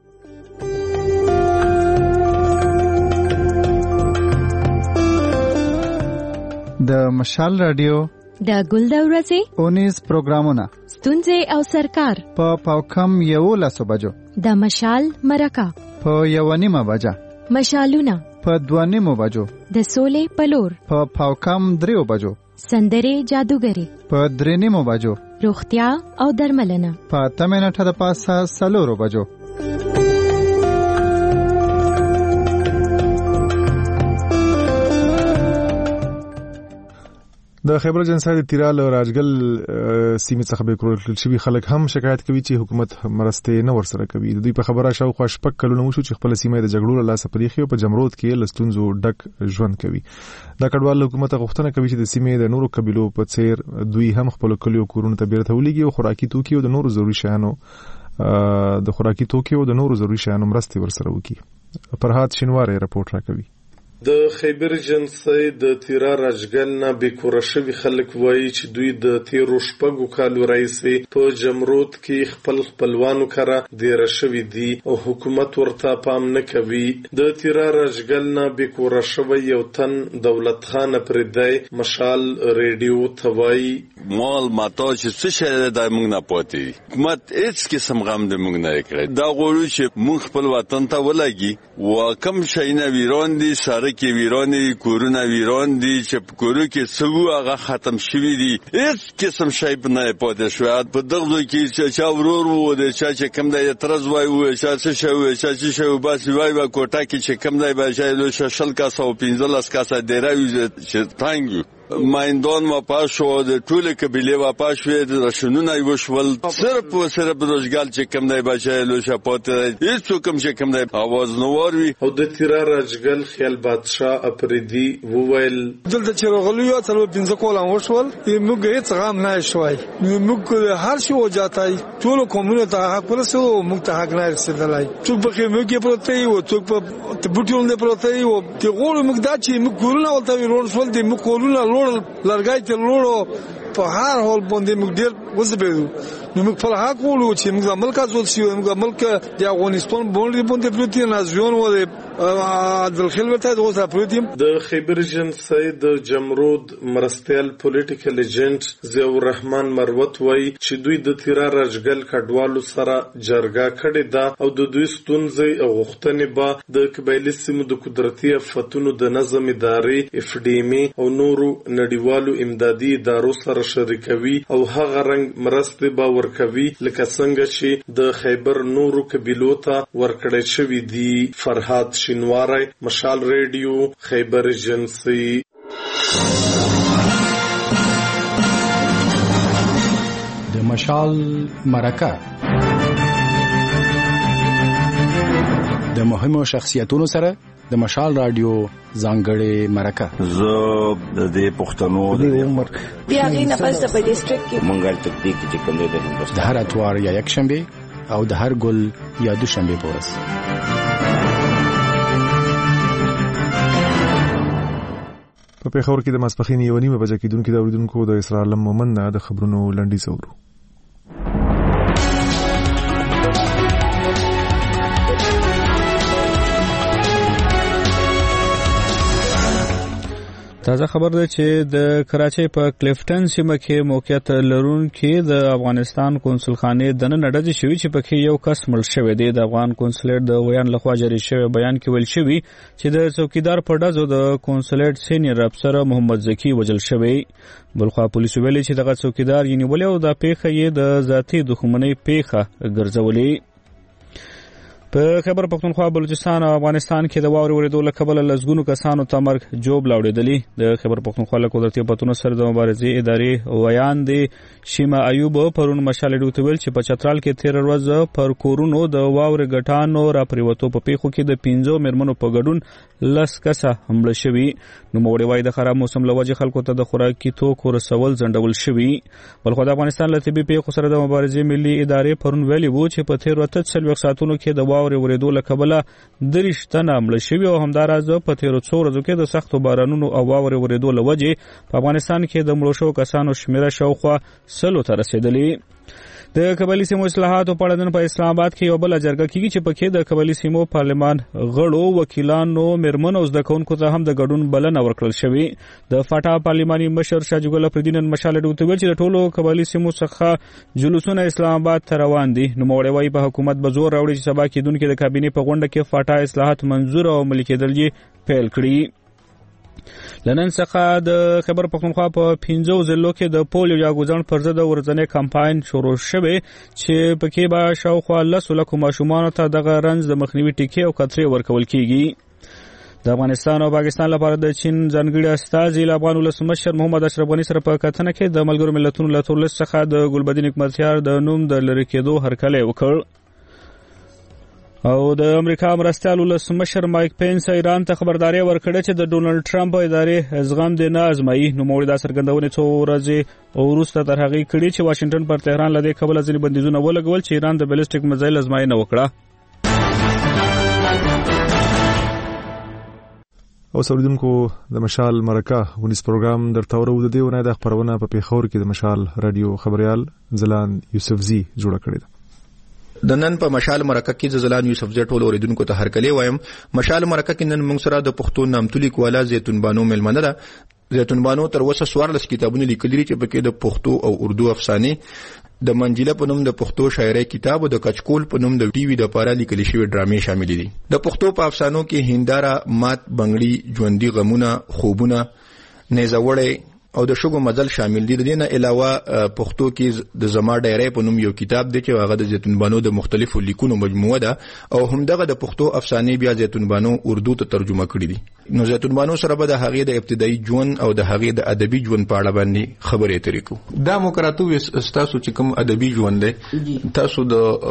د مشال رادیو د ګل د ورځې اونیز پروګرامونه ستونزې او سرکار په پاوکم یو لسو بجو د مشال مرکه په یو نیمه بجه مشالونه په دوه نیمو بجو د سولې پلور په پاوکم دریو بجو سندرې جادوګری په درې نیمو بجو روغتیا او درملنه په اته منټه د پاسه څلورو بجو. د خیبر جنسا د تیرال او راجګل سیمې څخه به کړل شوی خلک هم شکایت کوي چې حکومت مرسته نه ورسره کوي. د دوی په خبره شاوخوا شپږ کلونه وشو چې خپل سیمه د جګړو له لاسه پریخي او په جمرود کې لستونزو ډک ژوند کوي. دا کډوال حکومت غوښتنه کوي چې د سیمې د نورو قبیلو په څیر دوی هم خپل کلیو کورونو ته بیرته ولېږي او خوراکي توکي او د نورو ضروري شیانو د خوراکي توکي او د نورو ضروري شیانو مرسته ورسره وکړي. فرهاد شینواری رپورټ راکوي. د خیبر جنسي د تیرا راجګل نه بیکوره شوي خلک وایي چې دوی د تیرو شپږو کالو راهیسې په جمرود کې خپل خپلوانو کره دیره شوي دي او حکومت ورته پام نه کوي. د تیرا راجګل نه بیکوره شوی یو تن دولت خان پردی مشال ریډیو ته وایي مال ماته چې څه شی د موږ نه پاتې حکومت هیڅ قسم غم د موږ نه کړی. دا غواړو چې موږ خپل وطن ته ولګي و کم شي نه ویران دي سره کې ویرانی کورونه ویران دي چې کورو کې څو هغه ختم شوی دي هیڅ قسم شی نه پاتې شو. په دغه کې چې چا ورور وو د چا چې کم د اعتراض وای وو چا څه شو چا څه شو بس وای وا کوټه کې چې کم دی به شایلو شل کاسه او پنځلس کاسه ډیراوي چې تانګو مایندون و پاشو د ټوله قبیله و پاشو د رشنونه وشول صرف و صرف روزګال چې کم دی بچایلو شپاته هیڅ کوم چې کم دی आवाज نو وروي. او د تیرا راجګل خیال بادشاه اپریدي وویل دلته چې غلویا څلور پنځه کولم وشول موږ هیڅ غام نه شوي موږ هر شي وجاتای ټول کومونه ته حق پرسو موږ ته حق نه رسیدلای څوک به موږ کې پروتې او څوک په بوټون نه پروتې او ته غوړ موږ دا چې موږ کورونه ولته ورول شول د موږ کورونه لرګای ته لوړو په هر حال باندې موږ ډېر وځبېدو نو موږ په حق وړو چې موږ عمل کاوه چې موږ عمل ک د افغانستان باندې باندې پروتین نازیون و د خلوته د اوسه پروتین. د خیبر جنسي د جمرود مرستيال پولیټیکل ایجنټ ضیاء الرحمن مروت وایي چې دوی د تیرا راجګل کډوالو سره جرګه کړې ده او د دوی ستونزې او غوښتنې به د قبایلي سیمو د قدرتي آفتونو د نظم ادارې اف ډي ام او نورو نړیوالو امدادي ادارو سره شریکوي او هغه رنګ مرستې به ورکوي لکه څنګه چې د خیبر نورو قبیلو ته ورکړې شوې دي. فرهاد شینواری، مشال ریډیو، خیبر جنسي. د مشال مرکه د مهمو شخصیتونو سره د مشال رادیو ځانګړې مرکه زه د دې پښتنو د عمر بیا غینه پس په ډیسټریکټ کې مونږه تکتیک چې کوم دی د هندوستان د هر اتوار یا یک شنبه او د هر ګل یا دو شنبه په ورځ په پیښور کې د ماسپخین یو نیمه بجې کېدونکو د اوریدونکو د اسرار عالم مومن نه د خبرونو لنډیز اورو. تازه خبر ده چې د کراچۍ په کلیفټن سیمه کې موقعیت لرونکي د افغانستان قونسلخانه د نن ډزې شوې چې پکې یو کس مړ شوی دی. د افغان قونسلیت د ویان لخوا جاری شوی بیان کې ویل شوی چې د څوکیدار په ډزو د قونسلیت سینیئر افسر محمد زکی وژل شوی. بلخوا پولیسو ویلي چې دغه څوکیدار یې نیولې او د پیښه یې د ذاتي دښمنۍ پیښه ګرځولې. په خیبر پختونخوا بلوچستان او افغانستان کې د واورې ورېدو له کبله لسګونو کسانو ته مرګ جوب لاوړېدلي. د خیبر پختونخوا له قدرتي پتونو سره د مبارزې ادارې ویان دی شیما ایوب پرون مشال ډیو ته ویل چې په چترال کې تیر ورځ پر کورونو د واورې ګټانو را پریوتو په پیښو کې د پنځو میرمنو په ګډون لس کسه حمله شوي. نو موړې وای د خراب موسم له وجې خلکو ته د خوراکي توکو رسول ځنډول شوي. بلخو د افغانستان له طبي پیښو سره د مبارزې ملي ادارې پرون ویلي وو چې په تیر ورځ څلوېښت ساعتونو کې د واورې ورېدو له کبله دېرش تنه مړه شوي او همداراز په تیرو څو ورځو کې د سختو بارانونو او واورې ورېدو له وجې په افغانستان کې د مړو شوو کسانو شمېره شاوخوا سلو ته رسېدلې. د قبایلي سیمو اصلاحاتو په اړه نن په اسلام آباد کې یو بله جرګه کېږي چې پکې د قبایلي سیمو پارلمان غړو وکیلانو میرمنو او زده کوونکو ته هم د ګډون بلنه ورکړل شوې. د فاټا پارلماني مشر شاه جګل افریدي نن مشال ډیو ته ویل چې د ټولو قبایلي سیمو څخه جلوسونه اسلام آباد ته روان دي. نوموړی وایي په حکومت به زور راوړي چې سبا کېدونکي د کابینې په غونډه کې فاټا اصلاحات منظور او عملي کېدل یې پیل کړي. لنن څخه د خیبر پختونخوا په پنځو ضلعو کې د پولیو یا ګوزڼ پر ضد ورځنی کمپاین شروع شوی چې پکې به شاوخوا لسو لکو ماشومانو ته دغه رنځ د مخنیوي ټیکې او کترې ورکول کیږي. د افغانستان او پاکستان لپاره د چین ځانګړي استازي له افغان ولسمشر محمد اشرف غني سره په کتنه کې د ملګرو ملتونو له تورلس څخه د ګلبدین حکمتیار د نوم د لری کېدو هرکلی وکړ. او د امریکا مرستیال ولسمشر مایک پینس ایران ته خبرداري ورکړه چې د ډونلډ ټرمپ ادارې زغم دې نه ازمایي. نو موږ دا څرګندونه څو ورځې وروسته تر هغې کړې چې واشنگټن پر تهران له دې کبله ځینې بندیزونه ولګول چې ایران د بیلسټیک میزایل ازمایي وکړه. او سوریدونکو د مشال مرکه ونیس پروګرام درته ورو د دې ونه د خبرونه په پیښور کې د مشال رادیو خبريال زلان یوسفزي جوړ کړی دی. د نن په مشال مرکه کې زلان یوسفزي ټول اوریدونکو ته هرکلی وایم. مشال مرکه کې نن موږ سره د پښتو نامتو لیکواله زیتون بانو ملمنه ده. زیتون بانو تر اوسه څوارلس کتابونه لیکلي چې پکې د پښتو او اردو افسانې د منجله په نوم د پښتو شاعري کتاب او د کچکول په نوم د ټي وي د پاره لیکل شوی ډرامې شامل دي. د پښتو په افسانو کې هنداره، مات بنگړي، ژوندۍ غمونه، خوبونه، نیزوړې او د شګو مزل شامل دي. د دې نه علاوه پښتو کې د زما ډایری په نوم یو کتاب دی چې هغه د زیتون بانو د مختلفو لیکونو مجموعه ده او همدغه د پښتو افسانې بیا زیتون بانو اردو ته ترجمه کړي دي. نو زیتون بانو سره به د هغې د ابتدایي ژوند او د هغې د ادبي ژوند په اړه باندې خبرې اترې کوو. دا مو کراته وې ستاسو چې کوم ادبي ژوند دی تاسو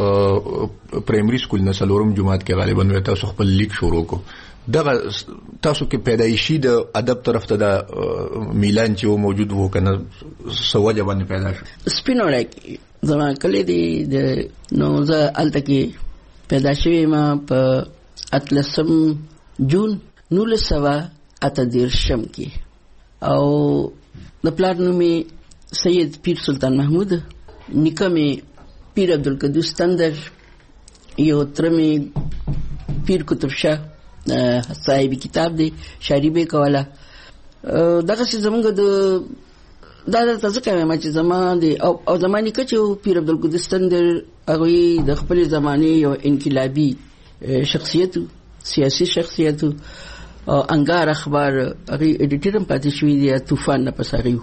د پرایمري سکول نه څلورم جماعت کې غالبا تاسو خپل لیک شروع کو. دغه تاسو کې پیدایشي د ادب طرف ته د میلان چې موجود وو کنه سوجه باندې پیدا شو. سپینوړی زما کلی دی د نو زه الته کې پیدا شوی ما په اتلسم جون نولس سوه اته دېرشم کې او د پلار نوم یې سید پیر سلطان محمود، نیکه مې پیر عبدالقدوس تندر، یو تره مې پیر کتب شاه صاحب کتاب دی شاعري به کوله. دغه څه زمونږ د دا د تاسو کوي ما چې زما دی او او زماني کچو پیر عبدالقدوس تندر هغه د خپل زمانه یو انقلابي شخصیت، سیاسي شخصیت او انګار اخبار هغه ایډیټر هم پاتې شوی دی. طوفان نه پساریو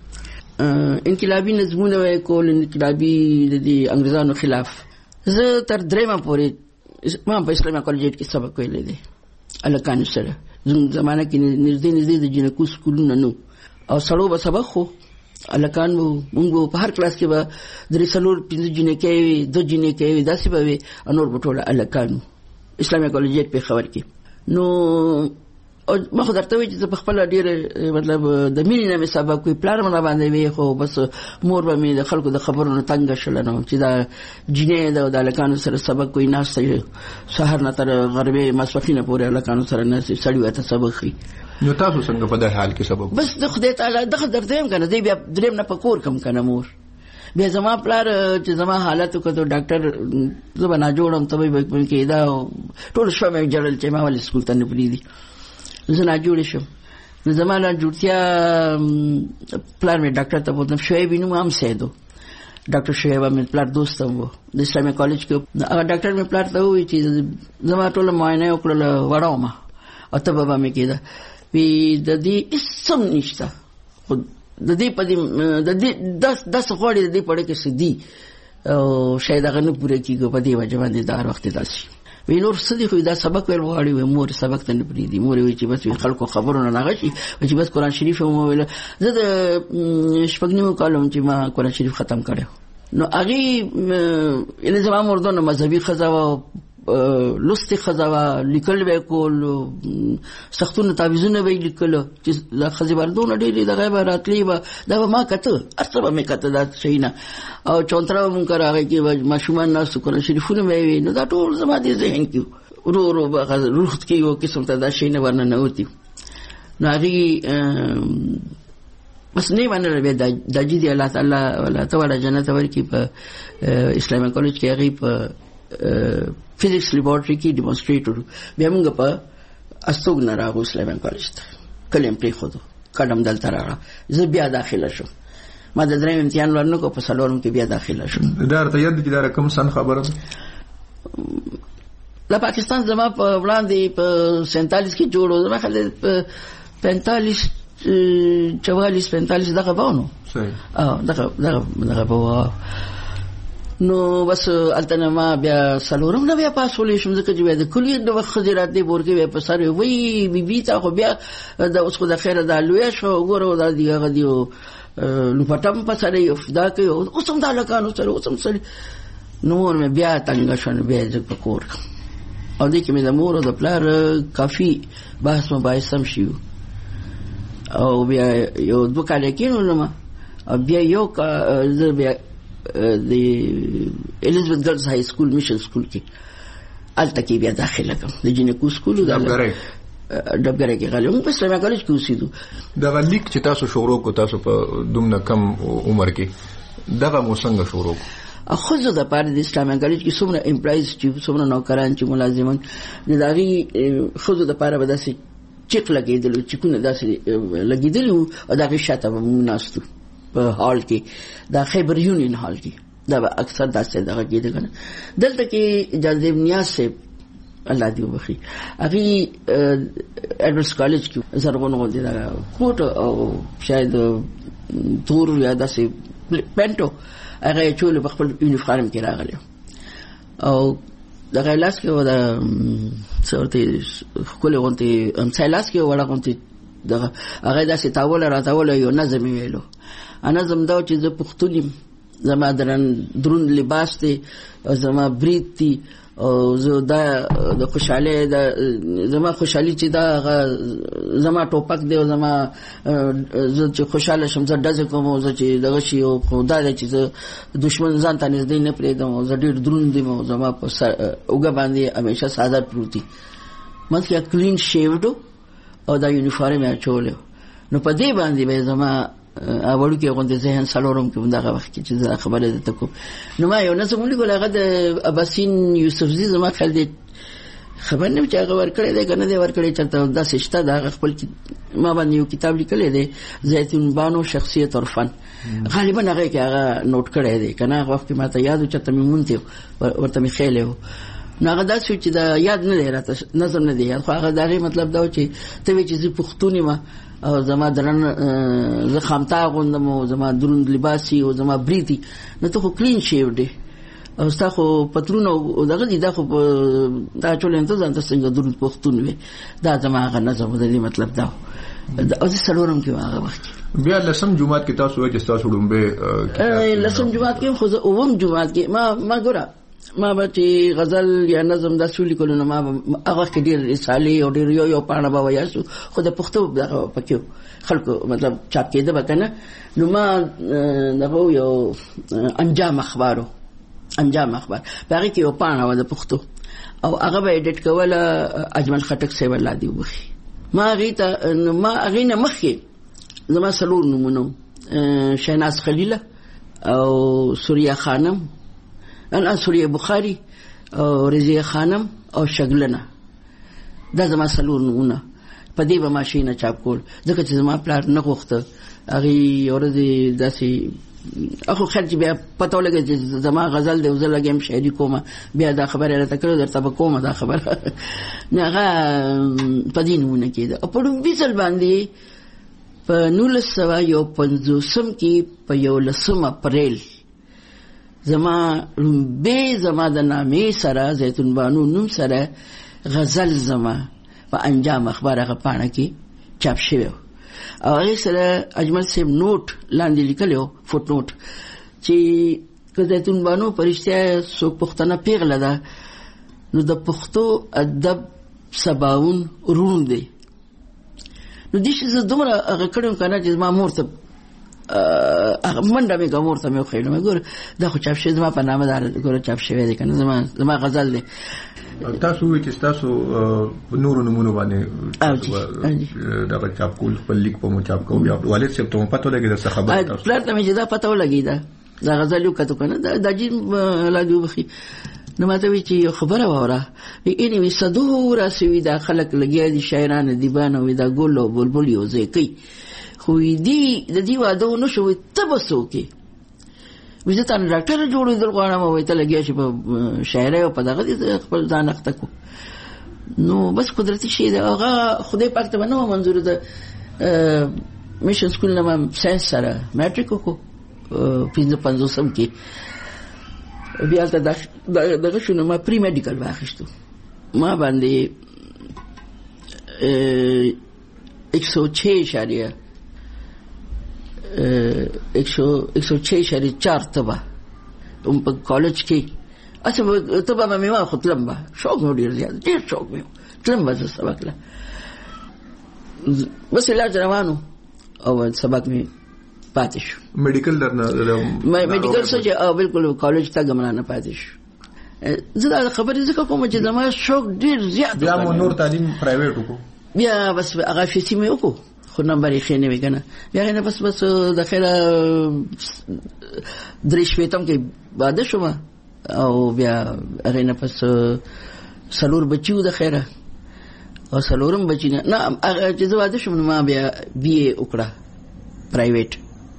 انقلابي نظمونه وکول، انقلابي د انګريزانو خلاف. زه تر درېمه پورې ما په اسلامي کالج کې سبق ویلی دی الکانو سره. زموږ زمانه کې نږدې نږدې د جنکو سکولونه نو او سړو به سبق خو الکان به موږ په هر کلاس کې به درې څلور پنځه جنکې وي، دوه جنکې وي، داسې به وي. نور به ټوله الکانو اسلامي کالج پېښور کې. نو او ما خو درته وی چې په خپل ډیر مطلب د مینې نه مې سبب کوي پلان مې باندې وی خو بس مور به مې د خلکو د خبرونو تنگ شول نو چې دا جنې د الکانو سره سبق کوي ناشته سحر نه تر غربي مسوفینه پورې الکانو سره نه سړی وته سبق کوي. نو تاسو څنګه په دې حال کې سبب بس د خدای تعالی دغه درته هم کنه دی بیا دریم نه پکور کم کنه مور بیا زما پلار چې زما حالت وکړو ډاکټر زما نه جوړم ته به کې دا ټول شو مې جړل چې ما ول سکول ته نه پریدي زه نه جوړ شم. نو زما نه جوړتیا پلار مې ډاکټر ته بوتم شعیب نو هم سیدو ډاکټر شعیب مې پلار دوست و د اسلامي کالج کې هغه ډاکټر مې پلار ته وی چې زما ټول معاینه وکړل وړاو ما او ته به مې کېده وی د دې اسم نشته خو د دې په دې د دې داس داس غوړې د دې پړې کې سدي او شاید هغه نه پوره کیږي په دې وجه باندې دا وخت داسي وی نور سدي خو دا سبق ویل غواړي و مور سبق ته نه پریدي مور وی چې بس خلکو خبرونه نه غشي چې بس قران شریف مو ویل زه د شپږنیمو کالم چې ما قران شریف ختم کړو نو هغه ان زما مردونه مذهبي خزاوه لستی خزاوه لیکل به کول سختونه تعویذونه به لیکل چې د خزیبردون ډېری د غیب راتلی به دا ما کته ارڅه به کته دا شینه او چونترا مونږ راغی کې ماشومان ناس قرآن شریفونه وی نو دا ټول زما دي ذهن کې ورو ورو به روح کې یو قسم ته دا شینه ورنه نه وتی نو هغه بس نه باندې به د جدي الله تعالی ولا تعالی جنت ورکی په اسلامي کالج کې هغه په فزیکس لیبارټری کې ډیمونستریټر بیا موږ په استوګ نه راغو اسلامي کالج ته کلم پری خو قدم دلته راغله زه بیا داخله شوم ما د دریم امتحان ورنه کو په سالون کې بیا داخله شوم. دا ته یاد دي دا کوم سن خبره لا پاکستان زما په وړاندې په سینتالیس کې جوړو زما خل په پینتالیس چوالیس پینتالیس دغه باونو صحیح اه دغه دغه دغه په نو بس التنه ما بیا سلورم نه بیا پاسولې شم ځکه چې د کلیه د وخت خزرات دی ورګه په سره وی بي بي تا خو بیا د اوس خو د خیره د لوی شو ګورو د دیغه دیو نو پټم په سره یو دا کوي اوس هم د لکانو سره اوس هم سره نو مې بیا څنګه شون بیا ځکه پکور او دې کې مې د مور او د پلار کافي بحث مباحث هم شي او بیا یو دوه کال کې نو ما بیا یو کا بیا د الیزابت ګرلز های سکول میشن سکول کې الته کې بیا داخله کوم د جنکو سکول د ډبګره کې غلې موږ په اسلامي کالج کې اوسېدو دا لیک چې تاسو شروع کو تاسو په دومره کم عمر کې دغه مو څنګه شروع خو زه د پاره د اسلامي کالج کې څومره امپلایز چې څومره نوکران چې ملازمان د داغي خو زه د پاره به داسې چیک لګېدل چې کو نه داسې لګېدل او دغه شاته موږ ناستو په هال کې دا خیبر یونین هال کې دا اکثر داسې دغه کېده کنه دلته کې جاذب نیاز سے الله دې وبخي هغه ایڈورس کالج کې زرغون غوډه دا کوټ او شاید تور یا داسې پینټو هغه چول په خپل یونیفارم کې راغلی او دغه لاس کې ودا څورته خپل غونته ام څلاس کې وړه غونته دغه هغه داسې تاول را تاول یو نظم ویلو انا زم دا چې زه پښتون زما درن درون لباس دی زما برید دی او زه دا د خوشاله دا زما خوشحالي چې دا زما ټوپک دی او زما زه چې خوشاله شم زه دځ کوم زه چې دغه شی او خدای چې زه دشمن ځان ته نږدې نه پرېږدم زه ډېر درون دی او زما په اوګه باندې همیشه ساده پروتي مته کلین شیوډو او دا یونیفارم یې چولې نو په دې باندې به زما اولو کې غونډه ذهن سلورم کې دغه وخت کې چې خبره ده تکو نو ما یو نظم ولیکل هغه د اباسین یوسفزي زما خل دې خبر نه چې هغه ورکړی دی کنه دی ورکړی چې دا سشته دا خپل ما باندې یو کتاب لیکلی دی زیتون بانو شخصیت اور فن غالبا هغه کې هغه نوٹ کړی دی کنه هغه وخت ما ته یاد چې تمه مونته ورته می خېلو نو هغه دا چې دا یاد نه دی راته نظم نه دی یاد خو هغه دا مطلب دا چې ته وی چې پښتوني ما او زما درن زه خامتا غوندم او زما درون لباسي او زما بریتي نو ته خو کلین شیو دی او ستا خو پترون او دغه دي دا خو دا ټول انتظام تاسو څنګه درون پښتون وي دا زما هغه نظم دی مطلب دا او زه سلورم کې هغه وخت بیا لسم جمعات کې تاسو وایي چې تاسو ډومبه لسم جمعات کې خو زه اوم جمعات کې ما ما ګوره ما به چې غزل یا نظم د سولې کولو نه ما هغه کې ډېر رسالې او ډېر یو یو پاڼه به وایاستو خو د پښتو دغه پکې خلکو مطلب چاپ کېده به که نه نو ما دغه یو انجام اخبارو انجام اخبار په هغې کې یو پاڼه وه د پښتو او هغه به ایډیټ کوله اجمل خټک صاحب الله دې وبخي. ما هغې ته ما هغې نه مخکې زما څلور نومونه شهناز خلیله او سوریه خانم ان سوریه بخاری او رضیه خانم او شګلنه دا زما څلور نومونه په دې به ماشینه چاپ کول ځکه چې زما پلار نه غوښته هغې ورځې داسې اخو خیر چې بیا پته ولګېده چې زما غزل دی او زه لګیم شاعري کومه بیا دا خبره یې راته کړې درته به کومه دا خبره نو هغه په دې نومونه کېده او په لومړي ځل باندې په نولس سوه یو پنځوسم کې په یولسم اپریل زما لومبې زما د نامې سره زیتون بانو نوم سره غزل زما په انجام اخبار هغه پاڼه کې چاپ شوی او هغې سره اجمل صاحب نوټ لاندې لیکلی و فوټ نوټ چې که زیتون بانو په رښتیا څوک پښتنه پیغله ده نو د پښتو ادب سباون روڼ دی. نو دې چې زه دومره هغه کړی وم که نه چې زما مور ته منډه مې که مور ته مې وښیلو مې ګوره دا خو چاپ شوی زما په نامه دا ګوره چاپ شوی دی که نه زما زما غزل دی. تاسو وایئ چې ستاسو په نورو نومونو باندې دغه چاپ کول خپل لیک په مو چاپ کوو بیا والد صاحب ته مو پته ولګېده څه خبره تاسو پلار ته مې چې دا پته ولګېده دا غزل یو کتو که نه دا جین الله دې وبخي نو ما ته وایي چې یو خبره واوره اینې وي صدو راسې وي دا خلک لګیا دي شاعران ادیبان وي دا ګل او بلبل یو ځای کوي خو دې د دې واده ونه شو وایي ته به څه وکړې وایي زه تانه ډاکټره جوړېدل غواړم وایي ته لګیا شي په شاعرۍ او په دغه دې خپل ځان اخته کړو نو بس قدرتي شی دی هغه خدای پاک ته به نه وه منظور د میشن سکول نه ما ساینس سره میټریک وکړو پنځه پنځوسم کې بیا هلته دغه شو نو ما پری میډیکل واخیستو ما باندې ایک سو چھ اشاریه ایک سو چھ اشاریه چار تبه ام په کالج کې اچھا تبه به مې واخو تلم به شوق مې ډېر زیات ډېر شوق مې تلم به زه سبق له بس علاج روانو او سبق مې پاتې شو میډیکل درنه میډیکل څه چې بالکل کالج ته ګمرا نه پاتې شو زه دا خبرې ځکه کوم چې زما شوق ډېر زیات بیا مو نور تعلیم پرایویټ وکړو بیا بس هغه فیسي مې وکړو خو نمبر یې ښه نه وي که نه بیا نه بس بس د خیره درې شپېتم کې واده شوم او بیا هغې نه پس څلور بچي وو د خیره او څلورم بچي نه نه هغه چې زه واده شوم نو ما بیا بي اے وکړه پرایویټ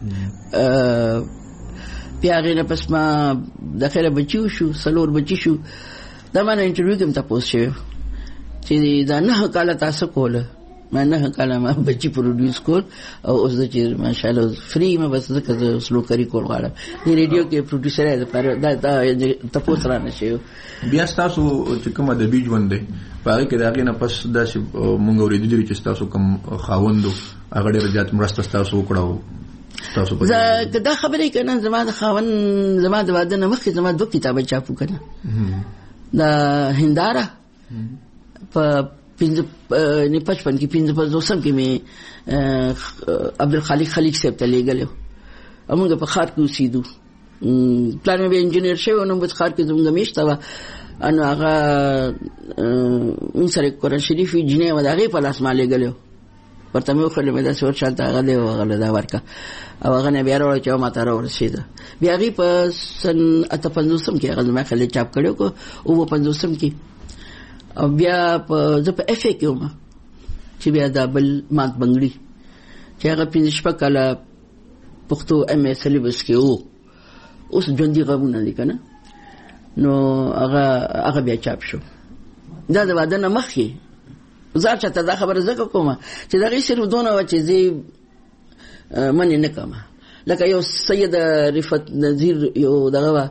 بیا هغې نه پس ما د خیره بچي وشو څلور بچي شو دا ما نه انټرویو کې هم تپوس شوی چې دا نهه کاله تاسو کوله ما نهه کاله ما بچي پروډیوس کول او اوس د چې ماشاءالله فری ما بس ځکه زه سلوکري کول غواړم د ریډیو کې پروډیوسر یم دپاره دا تپوس رانه شوی بیا ستاسو چې کوم ادبي ژوند دی په هغې کې د هغې نه پس داسې مونږ اورېدلي دي چې ستاسو کوم خاوند و هغه ډېره زیات مرسته ستاسو وکړه زه که دا خبرې که نه زما د خاوند زما د واده نه مخکې زما دوه کتابه چاپ وو که نه د هنداره په پنځه پچپن کې پنځه پنځوسم کې مې عبدالخالق خلیق صاحب ته لیږلی و موږ په ښار کې اوسېدو پلار مې بیا انجینر شوی و نو په ښار کې زموږ میشته وه نو هغه موږ سره قرآن شریف جینۍ وه د هغې په لاس ما لیږلی و ورته مې وښودل مې داسې ور شالته هغه دی هغه له دا ورکړه او هغه نه بیا راوړه چې ما ته راورسېده بیا هغې په سن اته پنځوسم کې هغه زما خیال چاپ کړی و اووه پنځوسم کې او بیا په زه په اف ای کې وم چې بیا دا بل مات بنګړي چې هغه پنځه شپږ کاله پښتو ایم اے سلیبس کې و اوس ژوندي غږونه دي که نه نو هغه هغه بیا چاپ شو دا د واده نه مخکې زه چاته دا خبره ځکه کومه چې د هغې صرف دونه وه چې زه منې نه کومه لکه یو سید رفت نظیر یو دغه وه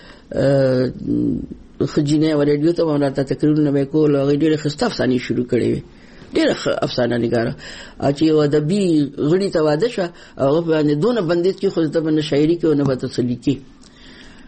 ښه جینۍ وه ریډیو ته به راته تقریرونه به یې کول هغې ډېرې ښایسته افسانې شروع کړې وې ډېره ښه افسانه نګاره چې یو ادبي غړي ته واده شوه او هغه باندې دونه بندیز کېښود ته به نه شاعري کوي او نه به ته څه لیکي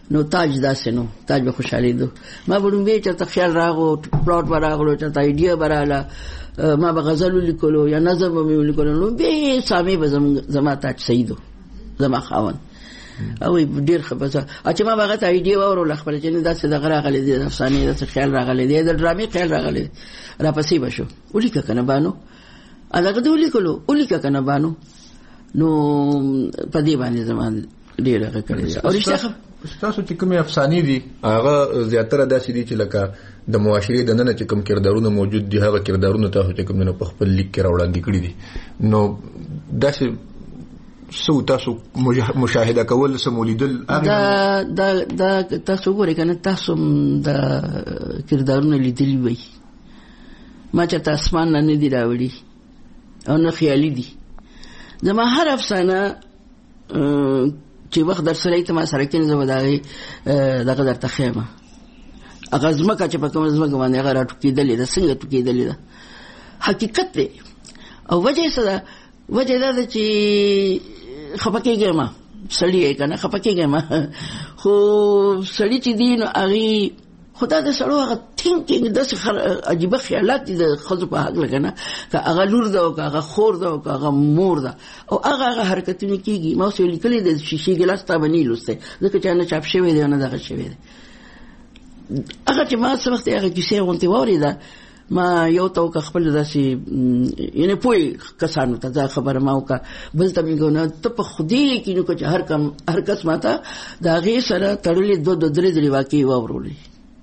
نو تاج داسې نو تاج به خوشحالي دو ما به لومبې چېرته خیال راغو پلاټ به راغلو چېرته ایډیا به راغله ما به غزل ولیکلو یا نظم به مې ولیکلو لومبې سامې به زما تاج صحیح دو زما خاوند او ډېر ښه به چې ما به هغه ته ایډیا واورله خپله چې داسې دغه راغلی دی د افسانې داسې خیال راغلی دی د ډرامې خیال راغلی دی راپسې به شو ولیکه که نه بانو هغه دې ولیکلو ولیکه که نه بانو نو په دې باندې زما ډېر هغه کړی دی او رښتیا ستاسو چې کومې افسانې دي هغه زیاتره داسې دي چې لکه د معاشرې دننه چې کوم کردارونه موجود دي هغه کردارونه تاسو چې کوم نه په خپل لیک کې راوړاندې کړي دي نو داسې سو تاسو مشاهده کول سمولیدل دا دا دا تاسو ګورئ کنه تاسو د کردارونه لیدلی وي ما چې تاسو مان نه دی راوړي او نه خیالي دي زما هر افسانه چې وخت در سره ایت ما سره کېنه زما دغه دغه درته خیمه هغه ځمکه چې په کومه ځمکه باندې هغه راټوکېدلې ده څنګه ټوکېدلې ده حقیقت دی او وجه یې څه ده وجه دا ده چې خفه کېږم سړی یې که نه خفه کېږم خو سړي چې دي نو هغې خو دا د سړو هغه تھینکینګ داسې عجیبه خیالات دي د ښځو په هکله که نه که هغه لور ده او که هغه خور ده او که هغه مور ده او هغه هغه حرکتونه کېږي ما اوس یو لیکلی د شیشې ګلاس تا به نه یې لوستی ځکه چې نه چاپ شوی دی او نه دغه شوی دی هغه چې ما څه وخت هغه کیسې غوندې واورېده ما یو ته وکړه خپل داسې یعنې پوه کسانو ته دا خبره ما وکړه بل ته مې نه ته په خدای کې نو که چې هر کم هر کس ما ته د هغې سره تړلې دوه دوه درې درې واقعې واورولې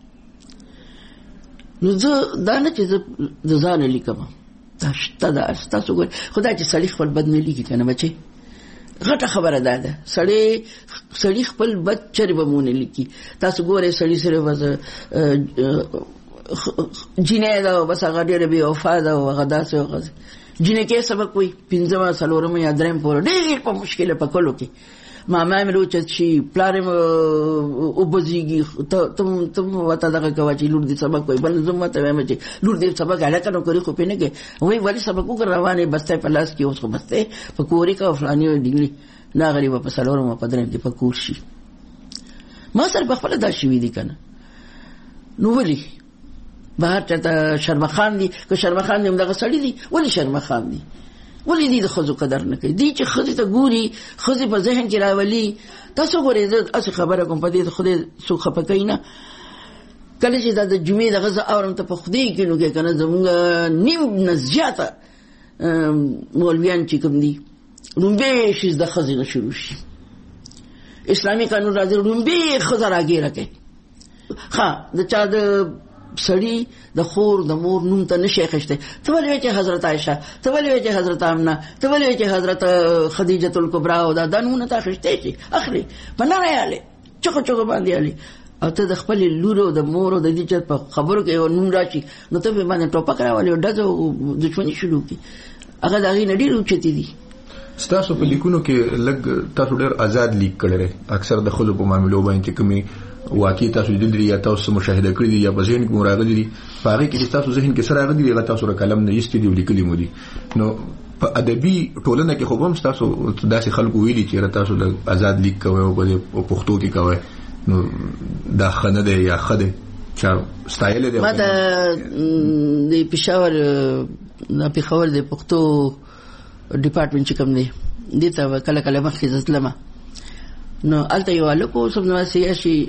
نو زه دا نه چې زه د ځانه لیکم دا شته ده ستاسو ګورئ خو دا چې سړي خپل بد نه لیکي که نه بچې غټه خبره دا ده سړی سړي خپل بد چرې به مونه لیکي تاسو ګورئ سړي سره بس جینۍ ده بس هغه ډېره بې وفا ده او هغه داسې هغه جینکې سبق وایي پنځمه څلورمه یا درېیم پورې ډېر په مشکله په کلو کې ماما مې روچت شي پلار مې وبزېږي ته ورته دغه کوه چې لور دې سبق وایي بل زه ماته وایم چې لور دې سبق هلکه نو کوي خو پې نه کوي وایي ولې سبق وکړه روانې بستی په لاس کې اوس خو بستی په کورې کوه فلاني ډنګلي نه غریبه په څلورمه په درېیم کې په کور شي ما سره په خپله دا شوي دي که نه نو ولې بهر چاته شرمخان دي که شرمخان دي همدغه سړي دي ولې شرمخان دي ولې دي د ښځو قدر نه کوي دي چې ښځې ته ګوري ښځې په ذهن کې راولي تاسو ګورئ زه هسې خبره کوم په دې خدای څوک خفه کوي نه کله چې دا د جمعې دغه زه اورم ته په خدای کې نو کې که نه زمونږ نیم نه زیاته مولویان چې کوم دي لومبې شي د ښځې نه شروع شي اسلامي قانون راځي لومبې ښځه راګیره کوي ښه د چا د سړی د خور د مور نوم ته نشي اخیستی ته ولې وایې چې حضرت عایشه ته ولې وایې چې حضرت آمنه ته ولې وایې چې حضرت خدیجة الکبرا او دا دا نومونه ته اخیستی شي اخلي په نره یې هلې چغو چغو باندې هلې او ته د خپلې لور او د مور او د دې چې په خبرو کې یو نوم راشي نو ته پرې باندې ټوپک راولې او ډزه او دښمني شروع کړي هغه د هغې نه ډېر اوچتې دي ستاسو په لیکونو کې لږ تاسو ډېر آزاد لیک کړی دی اکثر د ښځو په معاملو باندې چې کومې واقعي تاسو لیدلي یا تاسو مشاهده کړي دي یا په ذهن کې مو راغلي دي په هغې کې چې تاسو ذهن کې څه راغلي دي هغه تاسو را قلم نه ایستي دي او لیکلي مو دي نو په ادبي ټولنه کې خو به هم ستاسو داسې خلکو ویلي چې تاسو د آزاد لیک کوئ او په پښتو کې کوئ نو دا ښه نه دی یا ښه دی چا ستایلی دی ما ته د پېښور د پېښور د پښتو ډپارټمنټ چې کوم دی دې ته کله کله مخکې زه تلمه نو هلته یو هلک و سمدلاسې شي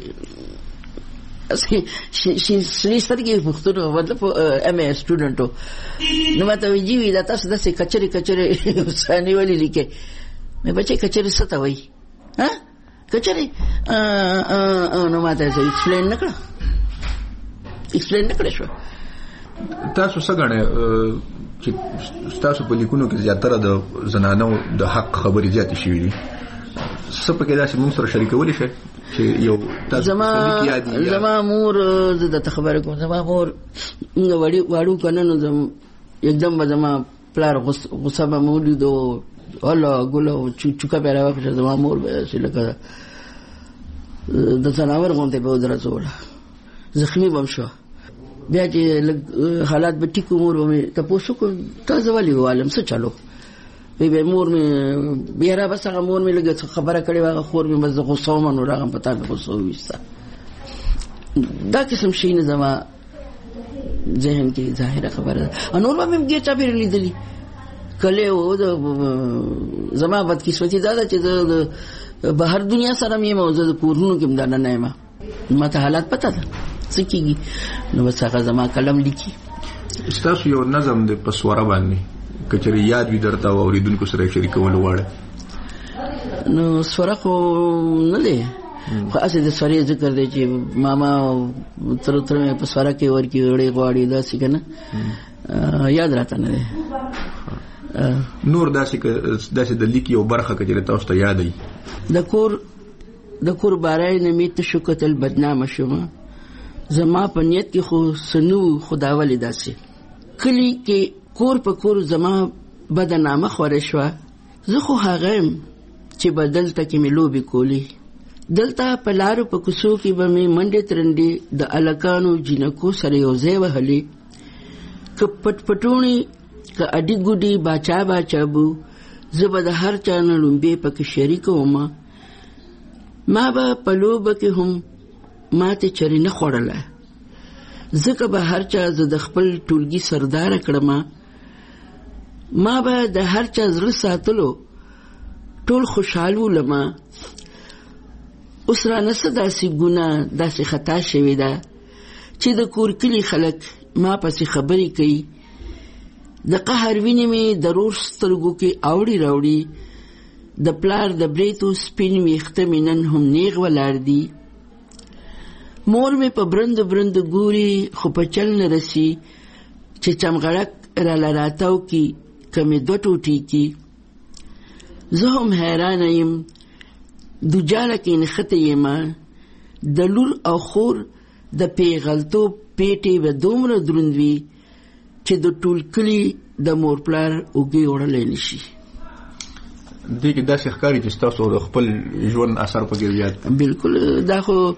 شنې سترګې پښتون و مطلب ایم اے سټوډنټ و نو ما ته وایي جي وي دا تاسو داسې کچرې کچرې افسانې ولې لیکئ مې بچی کچرې څه ته وایي کچرې نو ما ته ایکسپلین نه کړه ایکسپلین نه کړی شوه تاسو څه ګڼئ چې ستاسو په لیکونو کې زیاتره د زنانو د حق خبرې زیاتې شوي دي څه پکې داسې موږ سره شریکولی شئ چې یو تاسو زما مور زه درته خبره کوم زما مور موږ واړو که نه نو یکدم به زما پلار غصه به مې ولیدو الله ګله چوکه به یې راوکړه زما مور به داسې لکه د ځناور غوندې به ودرځوله زخمي به م شوه بیا چې لږ حالات به ټیک و مور به مې تپوس وکړو تا زه ولې ووالم څه چلو وی به مور مې بیا بس هغه مور مې لږ خبره کړې وه، هغه خور مې بس د غوسه ومه نو راغم په تا مې غوسه وویسته. دا قسم شیونه زما ذهن کې ظاهره خبره ده. نور به مې ګیر چاپېره لیدلي کلی و. زما بدقسمتي دا ده چې د بهر دنیا سره مې یم او زه د کورونو کې هم دا نه یم، ما ته حالات پته ده څه کېږي. نو بس هغه زما قلم لیکي. ستاسو یو نظم دی په سوره باندې که چېرې یاد وي درته او اورېدونکو سره یې شریکول غواړئ؟ نو سوره خو نه دی، خو هسې د سورې ذکر دی چې ماما تر تر مې په سوره کې ورکړي وړې غواړي داسې که نه، یاد راته نه دی. نور داسې داسې د لیک یو برخه که چېرې تاسو ته یاد وي؟ د کور د کور بارای نه مې تشو کتل بدنامه شومه، زما په نیت کې خو څه نه و، خو دا ولې داسې کلي کې کور په کور زما بده نامه خوره شوه. زه خو هغه یم چې به دلته کې مې لوبې کولې، دلته په لارو په کوڅو کې به مې منډې ترنډې د الکانو جینکو سره یو ځای وهلې. که پټ پټوڼې که اډي ګوډي باچا باچا بو، زه به د هر چا نه لومبې پکې شریکه ومه. ما به په لوبه کې هم ماته چرې نه خوړله، ځکه به هر چا زه د خپل ټولګي سرداره کړمه. ما به د هر چا زړه ساتلو، ټول خوشحال ولمه. اوس رانه څه داسې ګناه داسې خطا شوې ده چې د کور کلي خلک ما پسې خبرې کوي. د قهر وینې مې د رور سترګو کې اوړي راوړي، د پلار د بریتو سپین ویښته مې نن هم نیغ ولاړ دي. مور مې په برند برند ګوري خو په چل نه رسی چې چمغړک را لراتاو کی کمې دوه ټوټې کی. زه هم حیرانه یم دوجاله کې نښته یمه، د لور او خور د پیغلتوب پیټې به دومره دروند وي چې د ټول کلي د مور پلار اوږې وړلی نشي. دې کې داسې ښکاري چې ستاسو د خپل ژوند اثر پکې زیات؟ بالکل. دا خو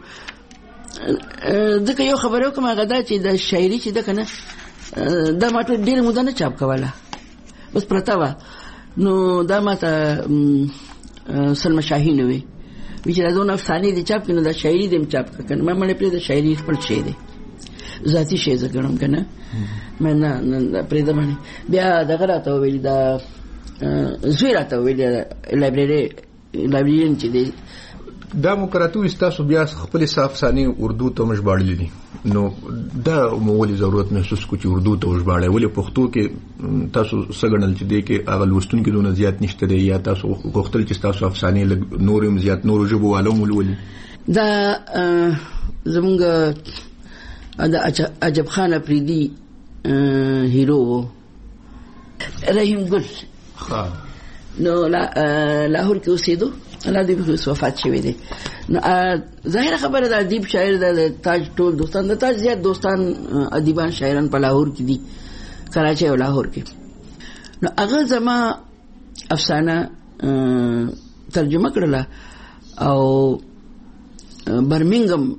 ځکه یو خبره وکړم هغه دا چې د شاعري چې ده که نه دا ما ټول ډېره موده نه چاپ کوله، بس پرته وه. نو دا ما ته سلمه شاهین وی وی چې دا دونه افسانې دي چاپ کړي نو دا شاعري دې هم چاپ کړه که نه. ما مړې پرېږده، شاعري خپل شی دی، ذاتي شی زه ګڼم که نه. مې نه پرېږده باندې. بیا دغه راته وویلي، دا زوی راته وویلي لایبرري لایبرریان چې دی دا مقرراتو ستاسو بیا خپل افسانې اردو ته مژباړلې دي، نو دا مو ولې ضرورت محسوس کو چې اردو ته وژباړئ؟ ولې پښتو کې تاسو څه ګڼل چې دی کې هغه لوستونکي دونه زیات نشته دی، یا تاسو غوښتل چې تاسو افسانې لږ نور هم زیات نورو ژبو والا هم ولولي؟ دا زمونږ د عجب خان افریدي هیرو رحیم ګل نو لاهور کې اوسېدو، الله دې به وفات شوی دی. نو ظاهره خبره ده ادیب شاعر د تاج ټول دوستان، د تاج زیات دوستان ادیبان شاعران په لاهور کې دي، کراچۍ او لاهور کې. نو هغه زما افسانه ترجمه کړله او برمنګم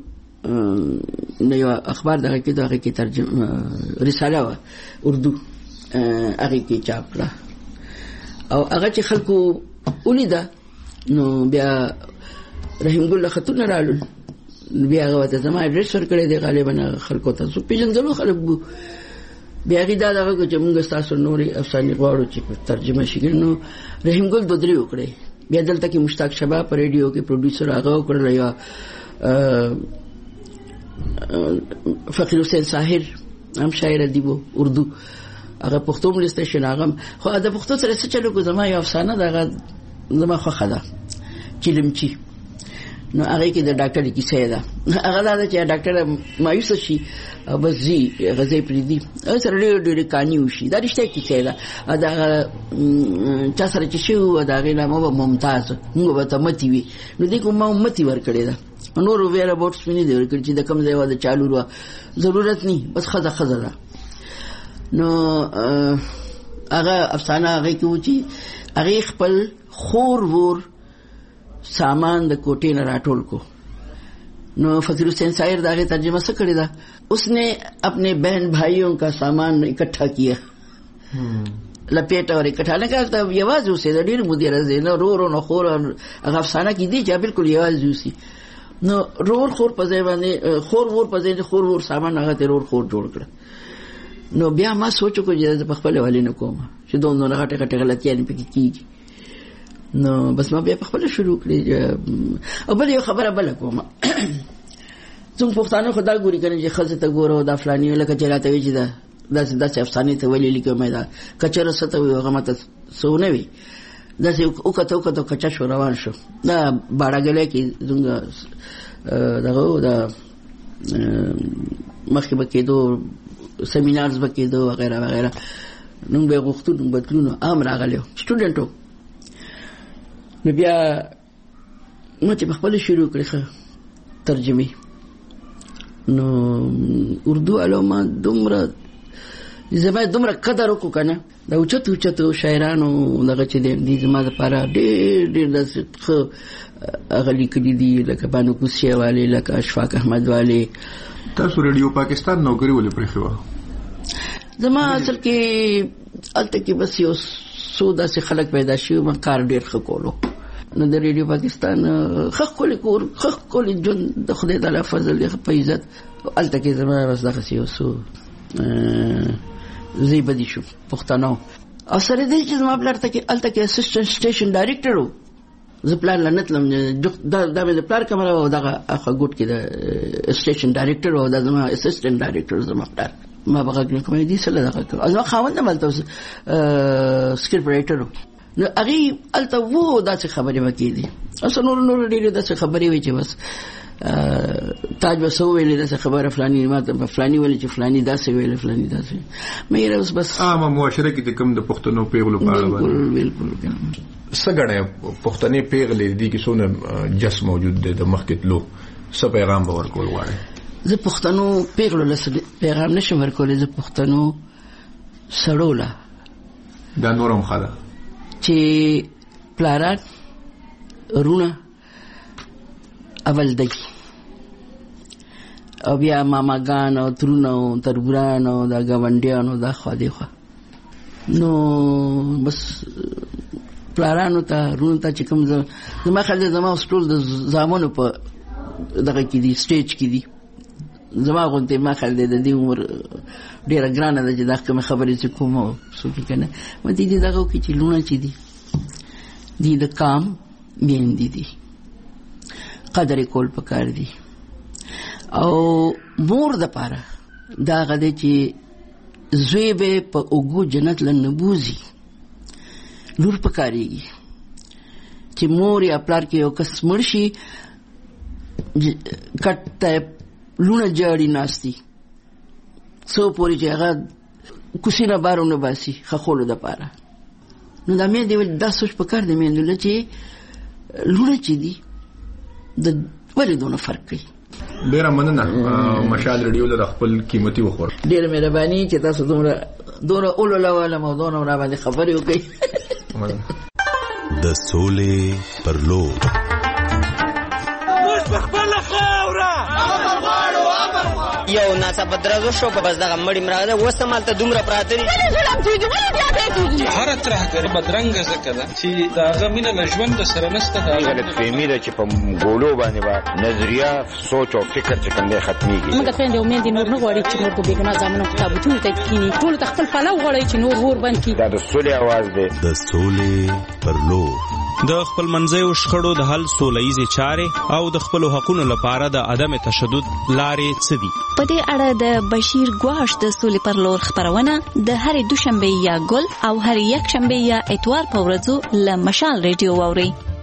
نو یو اخبار دغه کې دغه کې ترجمه رساله وه اردو، هغې کې چاپ کړه او هغه چې خلکو ولیده نو بیا رحیم ګل له خطونه رالل، بیا هغه ورته زما اډرس ورکړی دی، غالبا خلکو ته څوک پېژندلو خلک بو. بیا هغې دا دغه کړه چې موږ ستاسو نورې افسانې غواړو چې ترجمه شي. نو رحیم ګل دوه درې وکړی. بیا دلته کې مشتاق شبا په ریډیو کې پروډیوسر هغه وکړله، یا فقیر حسین ساحر هم شاعر ادیب اردو، هغه پښتو هم لیسټیشن هغه. خو د پښتو سره څه چلو کو زما یو افسانه ده هغه زما خوښه ده، چیلمچي. نو هغې کې د ډاکټر کیسه ده، هغه دا ده چې ډاکټر مایوسه شي او بس ځي هغه ځای پرېږدي، هغه سره ډېرې ډېرې کاني وشي. دا رښتیا کیسه ده. د هغه چا سره چې شوي وه د هغې نامه به ممتاز، موږ به ته متي وي. نو دې کې ما متي ورکړې ده، نورو ویره بوټس مې نه دي ورکړي چې د کوم ځای وه د چا لور وه، ضرورت نه، بس ښځه ښځه ده. نو هغه افسانه هغې کې و چې هغې خپل خور وور सामान द कोटे न राठौड़ को। नो फकीर हुसैन शायर दागे तर्जुमा से करे दा, उसने अपने बहन भाइयों का सामान इकट्ठा किया لپیټه ورې کټاله کاته یوازې اوسې د ډېر مدیر راځي نو رور نو خور هغه افسانه کې دي چې بالکل یوازې اوسې نو رور خور په ځای باندې خور ور په ځای خور ور سامان هغه ته رور خور جوړ کړ نو بیا ما سوچ کو چې په خپل والي نه کوم چې دوه نو غټه غټه غلطیاں پکې کیږي نو بس ما بیا په خپل شروع کړی او بل یو خبره بل کوم څنګه پښتانه خدا ګوري کنه چې خزه ته ګورو دا فلاني لکه چلاته وی چې دا داسې داسې افسانې ته ویلې لیکم دا کچره ستو یو هغه ماته سونه وی داسې او کته او کته کچا شو روان شو دا باړګلې کې څنګه دغه دا مخکې بکېدو سیمینارز بکېدو وغیرہ وغیرہ نو به غوښتو نو بدلونو عام راغلیو سټوډنټو نو بیا ما چې خپل شروع کړې ترجمه نو اردو علوم دومره زما دومره قدر وکړ کنه دا اوچت اوچت شاعرانو دغه چې دې زما لپاره ډېر ډېر د اغلی کړي دي لکه بانو کوسیه والے لکه اشفاق احمد والے تاسو ریډیو پاکستان نوکری ولې پرې خو زما اصل کې الته کې بس یو سودا سي خلک پیدا شي ما کار ډېر خکولو نو د ریډیو پاکستان خخ کول کور خخ کول جون د خدای تعالی فضل دی په عزت الته کې زما بس دغه سي وسو زی بدی شو پښتنو او سره دې چې زما بلر ته کې الته کې اسسټنټ سټیشن ډایریکټر وو زه پلان لنتلم دا دا د پلان کمره او دغه اخه ګوت کې د سټیشن ډایریکټر او د زما اسسټنټ ډایریکټر زما پلان ما بغاګل کومې دي سره دغه ازما خاوند مالته سکرپټ رائټر نو هغه الته وو داسې خبرې وکړي دي اصل نور نور ډېرې داسې خبرې وي چې بس تاج وسو ویلې داسې خبره فلاني ما ته فلاني ویلې چې فلاني داسې ویلې فلاني داسې مې اوس بس عامه معاشره کې د کم د پښتنو پیغلو په اړه بالکل بالکل سګړې پښتنې پیغلې دي کې څونه جس موجود دی د مخکې لو څه پیغام به ورکول غواړي زه پښتنو پیغلو لسه پیغام نشم ورکولای زه پښتنو سړوله دا نورم خاله چې پلاران رونه اول دی او بیا ماماګان او ترونه او تربوران او دا ګاونډیانو دا خوا دی خوا نو بس پلارانو ته رونه ته چې کوم زما خلک زما ټول د زامنو په دغه کې دي سټیج کې دي زما غونډه ما خلک د دې عمر ډیره ګرانه ده چې دا کوم خبرې چې کوم څه کې کنه و دې دغه کې چې لونه چې دي دې د کام مين دي دي قدر کول پکار دي او مور د پاره دا غده چې زوی به په اوګو جنت لنبوزي لور پکاريږي چې مور یا پلار کې یو کس مرشي کټه لونه جاړي ناشتي سو پوری چې هغه کوسینه بارونه باسي خخولو د پاره نو دا مې دی د سوچ پکار دی مې نو چې لونه چې دي د ولې دونه فرق کوي ډیره مننه مشال ریډیو له خپل قیمتي وخور ډیره مهرباني چې تاسو دومره دومره اولو له موضوعونه را باندې خبرې وکړي د سولې پر لور یو ناڅاپه درزو شو په بس دغه مړی مراغه وسه مالته دومره پراته دي ولې ظلم کیږي ولې بیا کیږي هر طرح کړه بدرنګ زکه ده چې دا غمینه لژوند د سره نسته دا غلط فهمي ده چې په ګولو باندې با نظریه سوچ او فکر چې کومه ختميږي موږ څنګه د امید نور نه غواړي چې نور کو بیګنا ځامنو کتابونه ته کینی ټول خپل پلو غواړي چې نور ور باندې کی دا د سولې आवाज ده د سولې پر لور د خپل منځیو شخړو د حل سولهیزې چارې او د خپل حقوقو لپاره د عدم تشدد لارې څه دي په دې اړه د بشیر ګواش د سولې پر لور خبرونه د هرې دوشنبه یا ګل او هر یک شنبه یا اتوار په ورځو له مشال ریډیو واوري